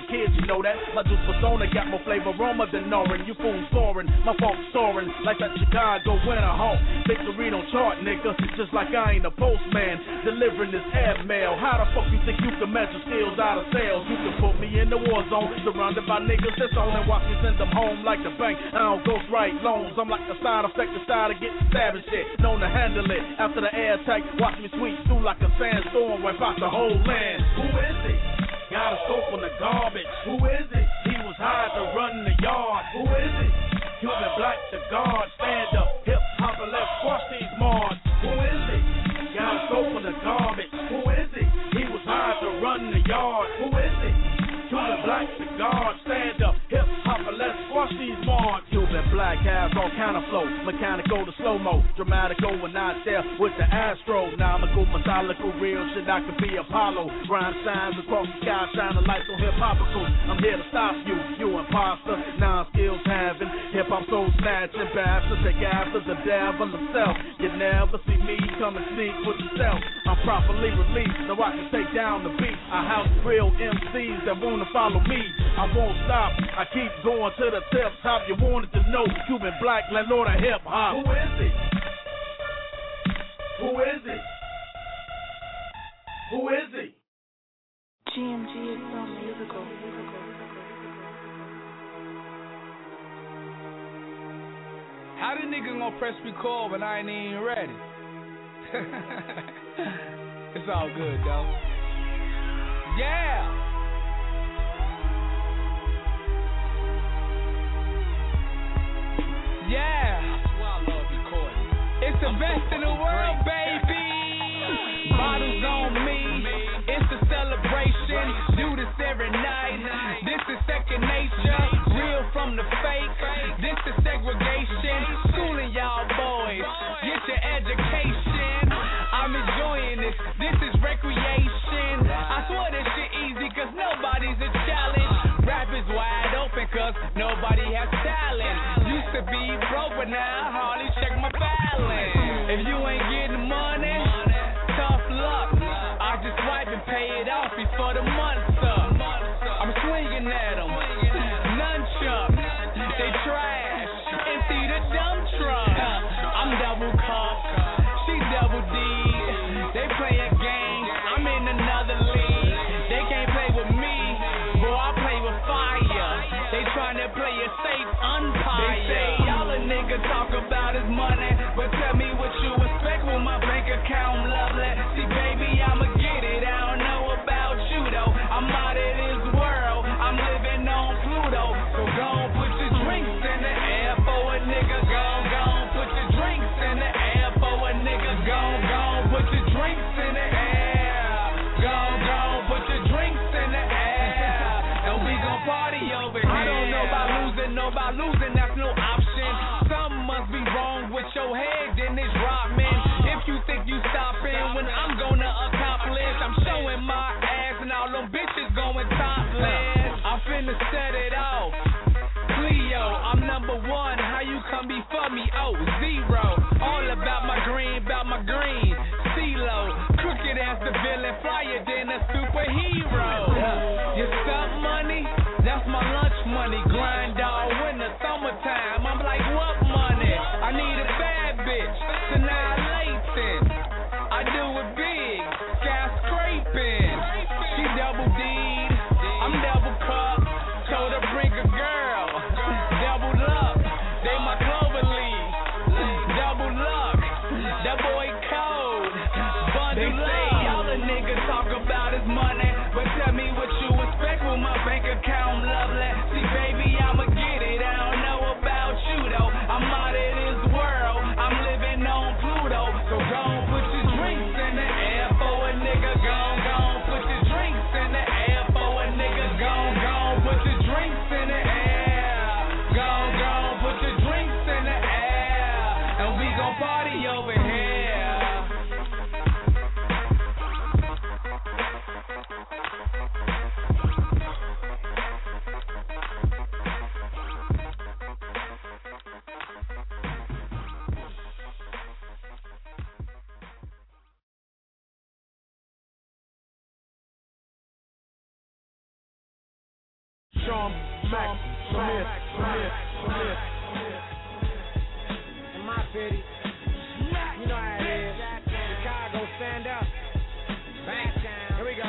you know that. My juice persona got more flavor aroma than Norin. You fools soaring, my funk soaring like that Chicago winter hawk. Victory don't chart, nigga, just like I ain't a postman delivering this airmail. How the fuck you think you can measure skills out of sales? You can put me in the war zone, surrounded by niggas that's on and watch me send them home like the bank. I don't ghost write loans. I'm like the side effect, the side of getting stabbed and shit. Known to handle it after the air attack. Watch me sweep through like a sandstorm, wipe out the whole land. Who is it? Got a soap on the garbage. Who is it? He was hired to run the yard. Who is it? Cuban Black, the guard. Stand up, hip hop and let's squash these mards. Who is it? Got a soap on the garbage. Who is it? He was hired to run the yard. Who is it? Cuban Black, the guard. Stand up, hip hop and let's squash these mards. Cuban Black has all kind of flow, mechanical to slow-mo, dramatical when I there with the Astro. Nomical, methodical, real shit, I could be Apollo. Grind signs across the sky, shining lights on hip-hopicals. I'm here to stop you, you imposter, non-skills having, hip-hop soul snatching, bastard, take after the devil himself. You never see me come and sneak with yourself. I'm properly released, now I can take down the beat. I house real M Cs that wanna follow me. I won't stop, I keep going to the tip top. You wanted to know Cuban Black, landlord of hip hop. Who is it? Who is it? Who is it? G M G is so musical. How the nigga gonna press record when I ain't even ready? It's all good, though. Yeah. Yeah, well, I love recording. It's the best in the world, baby. Bottles on me. It's a celebration. Do this every night. This is second nature. Real from the fake. This is segregation. Schooling y'all boys. Get your education. I'm enjoying this. This is recreation. I swear this shit easy cause nobody's a challenge. Rap is wide open cause nobody has talent. Used to be broke but now I hardly check my balance. If you ain't getting money, tough luck. I just swipe and pay it off before the month's up. I'm swinging at them. Nunchuck. They trash. Empty the dump truck. I'm double cup. She double D. They play a game. I'm in another league. They can't play with me. Boy, I play with fire. They trying to play a safe umpire. They say all a nigga talk about is money, but tell me what you expect with my bank account, lovely. See, baby, I'ma get it. I don't know about you though. I'm out of this world. I'm living on Pluto. So go on, put your drinks in the air for a nigga. Go on, go on, put your drinks in the air for a nigga. Go on, go on, put your drinks in the air. Go on, go on, put your drinks in the air. And we gon' party over here. I don't know about losing, know about losing, that's no option. Something must be wrong with your head, then it's rotten. If you think you stopping when I'm gonna accomplish, I'm showing my ass and all them bitches going topless. I'm finna set it off. Cleo, I'm number one. How you come before me? Oh, zero. All about my green, about my green. CeeLo, crooked as the villain, flyer than a superhero. You stop money? That's my lunch money. Grind all winter, summertime. I'm like, what money? I need a bad bitch. Annihilation. I do it big. Skyscraping. She double D'd. I'm double cup. Told her bring a girl. Double up. They my Clover League. Double luck. That boy cold. Bundle up. All the niggas talk about is money, but tell me what you expect with my bank account, lovely. See, baby, I'm Sean, Max, Smith, Smith, Smith. In my city, you know how it is. Chicago, stand up. Back down. Here we go.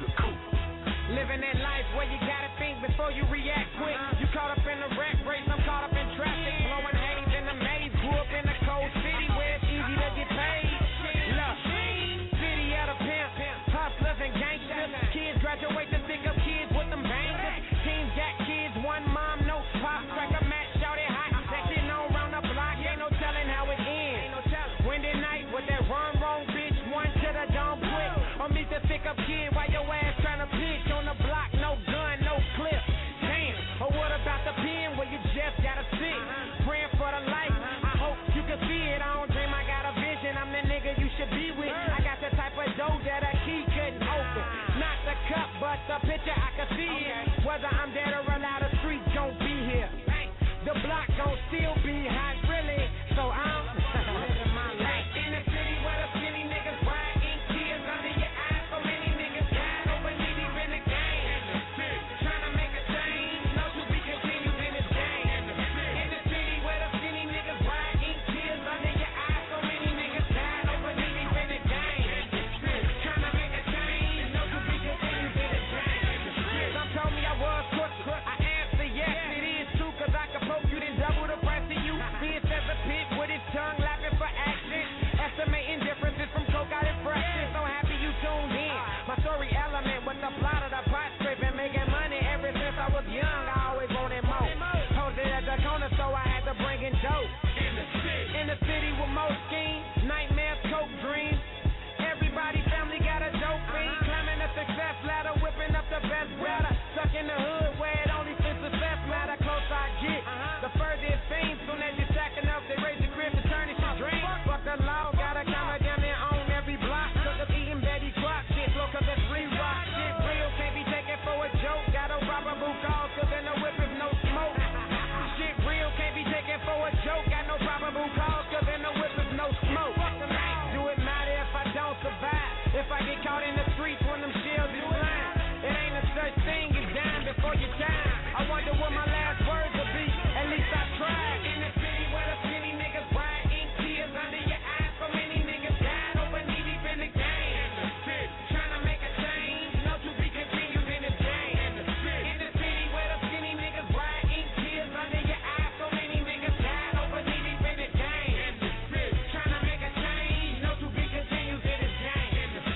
Living that life where you gotta think before you react quick. You caught up in the rat race, I'm caught up in traffic. Blowing haze in the maze. Grew up in the cold city where it's easy to get paid. Look, city of the pimp, hustlers and gangsters. Kids graduate to stick up kids with them bangers. Teams got kids, one mom, no pop. Crack a match, shout it hot. That shit known round the block, ain't no telling how it ends. Wednesday night with that run wrong bitch, one to the dome quick. Or meet the stick up kid while your ass trying to pitch on the block, no gun, no clip. Damn, or what about the pen where you just gotta sit? Praying for the light, I hope you can see it. I don't dream, I got a vision, I'm the nigga you should be with. I got the type of dough that a key couldn't open. Not the cup, but the picture I can see it. Whether I'm dead or alive, the streets gon' be here. The block gon' still be hot, really. So I'm living my life in the city where the skinny niggas ride, ink tears under your eyes. So many niggas died over knee deep in the game. Trying to make a change, no to be continued in the game. In the city where the skinny niggas ride, ink tears under your eyes. So many niggas died over knee deep in the game. Trying to make a change, no to be continued in the game. Some told me I was crooked, I answer yes, it is true, cause I can poke you, then double the price of you. Fierce as a pig with his tongue laughing for action. Estimating differences from coke out in fraction. So happy you tuned in. My story element with the plot of the pot scraping, making money ever since I was young. I always wanted more. Posted at the corner, so I had to bring in dope. In the city, in the city with more schemes, nightmares, coke dreams. Everybody family got a dope fiend. Climbing the success ladder, whipping up the best weather. Stuck in the hood where it only fits success matter. Close I get, the further it seems. Soon as you're stacking up, they raise your crib to turn it to dream. Fuck the law, gotta come down there on every block. Took up eating Betty Crock shit, look up this re-rock shit. Real can't be taken for a joke. Got no probable cause, cause in the whip is no smoke. Shit real can't be taken for a joke. Got no probable cause, cause in the whip is no smoke. Do it matter if I don't survive? If I get caught in the streets when them shields is flying? It ain't a such thing as dying before your time. I wonder what my last words will be. At least I tried. In the city where the skinny niggas ride, ink tears under your eyes. So many niggas died over knee deep in the game. Trying to make a change, no to be continued in the game. In the city where the skinny niggas ride, ink tears under your eyes. So many niggas died over knee deep in the game. Trying to make a change, no to be continued in the game.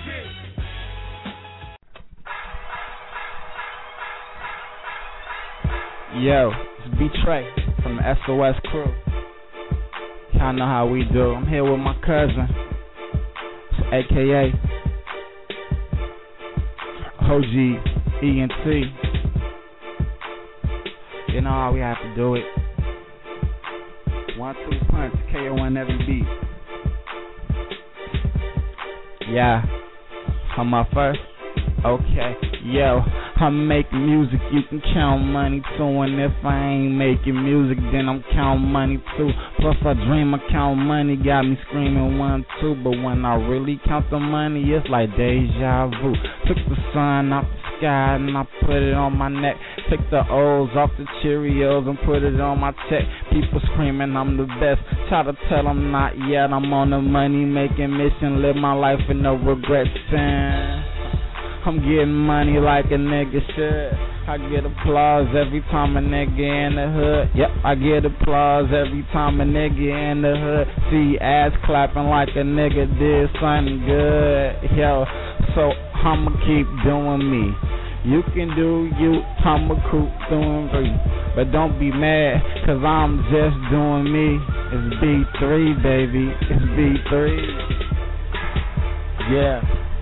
Yo, it's B-Trey from the S O S crew. Y'all know how we do. I'm here with my cousin, A K A O G E N T. You know how we have to do it. One, two punch, K O on every beat. Yeah, I'm up first. Okay, yo, I'm making music, you can count money too. And if I ain't making music, then I'm counting money too. Plus I dream I count money, got me screaming one, two. But when I really count the money, it's like deja vu. Took the sun off the sky and I put it on my neck. Took the O's off the Cheerios and put it on my check. People screaming I'm the best, try to tell them not yet. I'm on a money making mission, live my life with no regrets. And I'm getting money like a nigga should. I get applause every time a nigga in the hood. Yep, I get applause every time a nigga in the hood. See ass clapping like a nigga did something good. Yo, so I'ma keep doing me. You can do you, I'ma keep doing me. But don't be mad, cause I'm just doing me. It's B three, baby. It's B three. Yeah.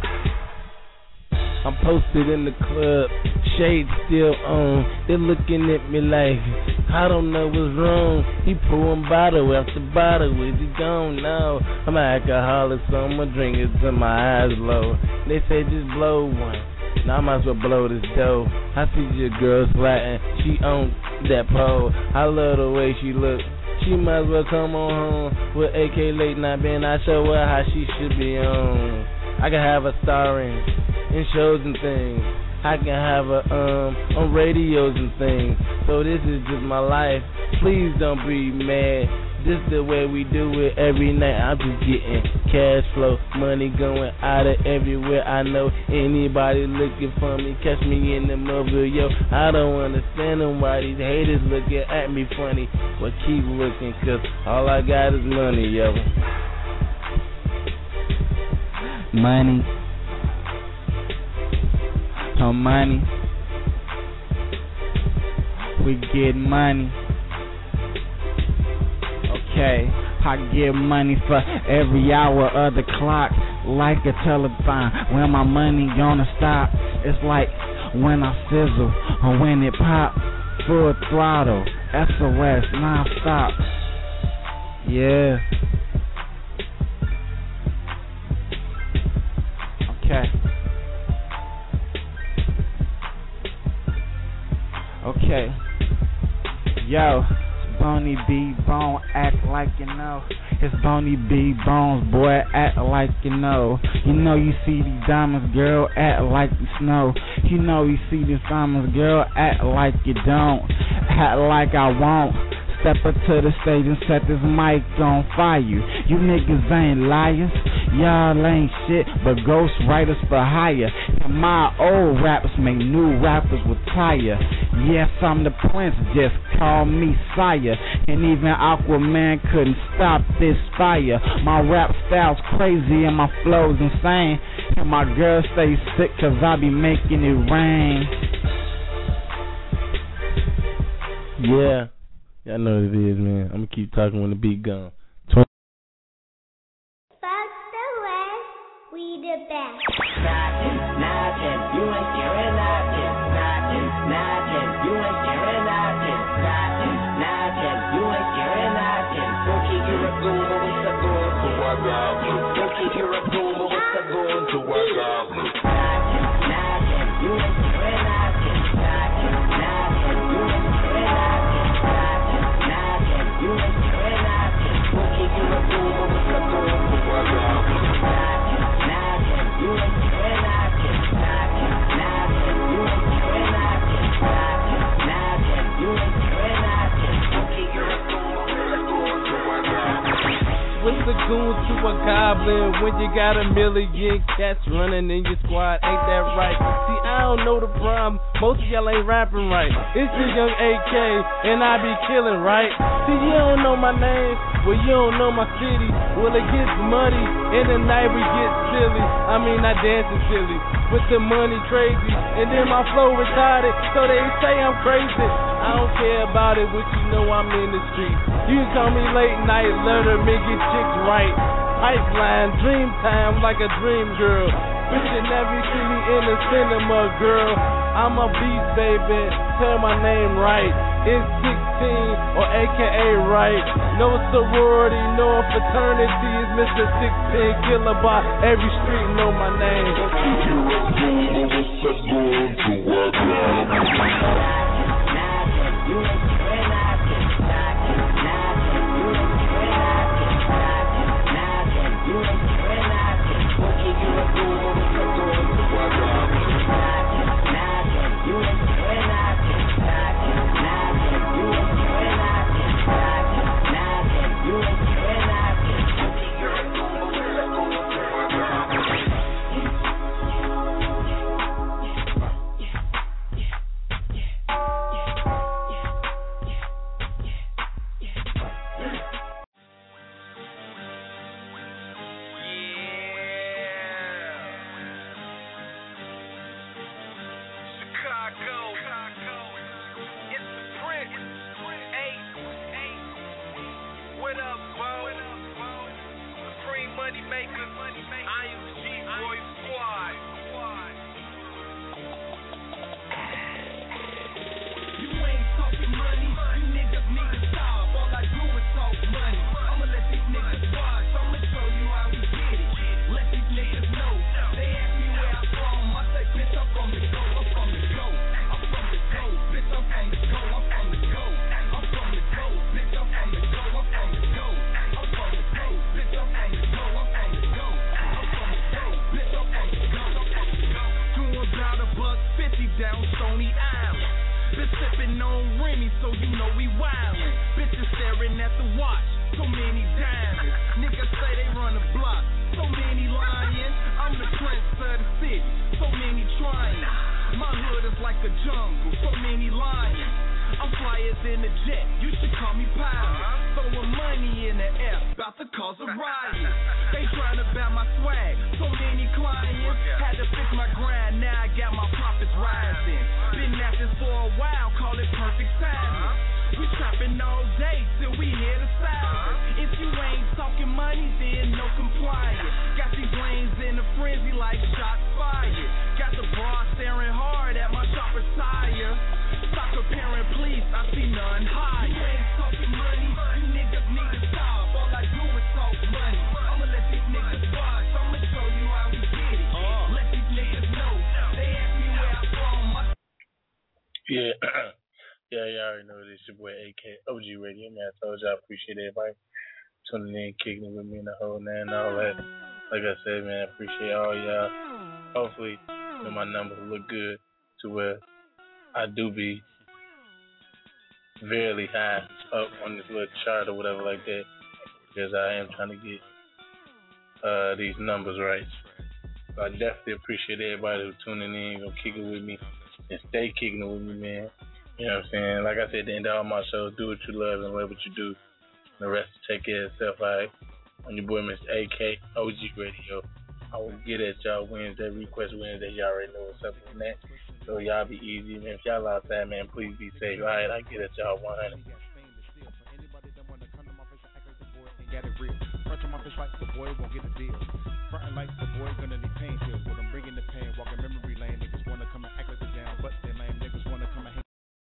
I'm posted in the club, shades still on. They're looking at me like, I don't know what's wrong. He pouring bottle after bottle, is he gone now? I'm an alcoholic, so I'ma drink it till my eyes low. They say just blow one, now I might as well blow this dough. I see your girl sliding, she on that pole. I love the way she look. She might as well come on home with A K late night band. I show her how she should be on. I can have her starring in shows and things. I can have a um on radios and things. So this is just my life. Please don't be mad. This the way we do it every night. I'm just getting cash flow, money going out of everywhere. I know anybody looking for me, catch me in the mobile, yo. I don't understand them why these haters looking at me funny. But keep looking, cause all I got is money, yo. Money. No money. We get money. Okay, I get money for every hour of the clock, like a telethon. When my money gonna stop? It's like when I sizzle or when it pop. Full throttle, S O S, non-stop. Yeah. Okay. Okay. Yo. Boney B Bone, act like you know. It's Boney B Bones, boy, act like you know. You know you see these diamonds, girl, act like you snow. You know you see these diamonds, girl, act like you don't. Act like I won't. Step up to the stage and set this mic on fire. You niggas ain't liars. Y'all ain't shit but ghost writers for hire. And my old rappers make new rappers retire. Yes, I'm the prince, just call me sire. And even Aquaman couldn't stop this fire. My rap style's crazy and my flow's insane. And my girl stays sick cause I be making it rain. Yeah. Y'all know what it is, man. I'm gonna keep talking when the beat gone. We the best. Nothing, nothing, you ain't hearing nothing. Nothing, nothing, you ain't hearing nothing. Nothing, nothing, you ain't hearing nothing. Don't keep your raccoon, but what's the goal to what goblin? Don't keep your raccoon, but what's the goal to what goblin? Nothing, nothing, you ain't hearing nothing. Nothing, nothing, you ain't hearing nothing. Nothing, nothing, you ain't hearing nothing. Don't keep your raccoon, but what's the goal to what goblin? You ain't hearing nothing, nothing, nothing. You ain't hearing nothing, nothing, nothing. You ain't hearing nothing. Okay, you're a goon, but what's the goon to a goblin? What's the goon to a goblin when you got a million cats running in your squad? Ain't that right? See, I don't know the problem. Most of y'all ain't rapping right. It's the young A K, and I be killing, right? See, you don't know my name, well, you don't know my city. Well, it gets muddy, and the night we get silly. I mean, I dancing silly, with the money crazy, and then my flow retarded, so they say I'm crazy. I don't care about it, but you know I'm in the street. You can call me late night, letterman, get chicks right. Pipeline, dream time, like a dream girl. Bitch, you never see me in the cinema, girl. I'm a beast, baby, tell my name right. It's sixteen, or A K A right. No sorority, no fraternity. It's Mister sixteen, killer by every street, know my name. You ain't hearing nothing, nothing, nothing. You ain't hearing nothing, nothing, nothing. You ain't hearing nothing. Okay, you a fool, but what's the goal to what goblin? Nothing, nothing. You ain't hearing nothing, nothing, nothing. You ain't hearing nothing, nothing, nothing. You ain't hearing nothing. Okay, you're a fool, but what's the goal to what goblin? a jungle, so many lions. I'm flyers in the jet, you should call me pilot. Throwing money in the air, about to cause a riot. They trying to buy my swag, so many clients. Had to fix my grind, now I got my profits rising. Been at this for a while, call it perfect timing. We trapping all day till we hit a thousand. If you ain't talking money, then no compliance. Got these lanes in a frenzy like shots fired. Got the bar staring hard at my sharper tire. Stop comparing, please, I see none higher. You ain't talking money, you niggas need to stop. All I do is talk money. I'ma let these niggas watch, I'ma show you how we get it. Uh. Let these niggas know, they ask me where I'm from. My yeah. Yeah, y'all already know this. Your boy A K, O G Radio, man. I told y'all I appreciate everybody tuning in, kicking it with me in the whole night and all that. Like I said, man, I appreciate all y'all. Hopefully, you know, my numbers look good to where I do be very high up on this little chart or whatever like that, because I am trying to get uh, these numbers right. So I definitely appreciate everybody who's tuning in, gonna kick it with me, and stay kicking it with me, man. You know what I'm saying? Like I said at the end of all my shows, do what you love and love what you do. The rest take care of itself, all right? On your boy, Mister A K, O G Radio. I will get at y'all Wednesday, request Wednesday. Y'all already know what's up with that. So y'all be easy, man. If y'all outside, man, please be safe. All right, I get at y'all one hundred. Got it real. Front my fish like the boy won't get a deal. Frontin' like the boy gonna need pain pills. But I'm bringing the pain, walking memory lane.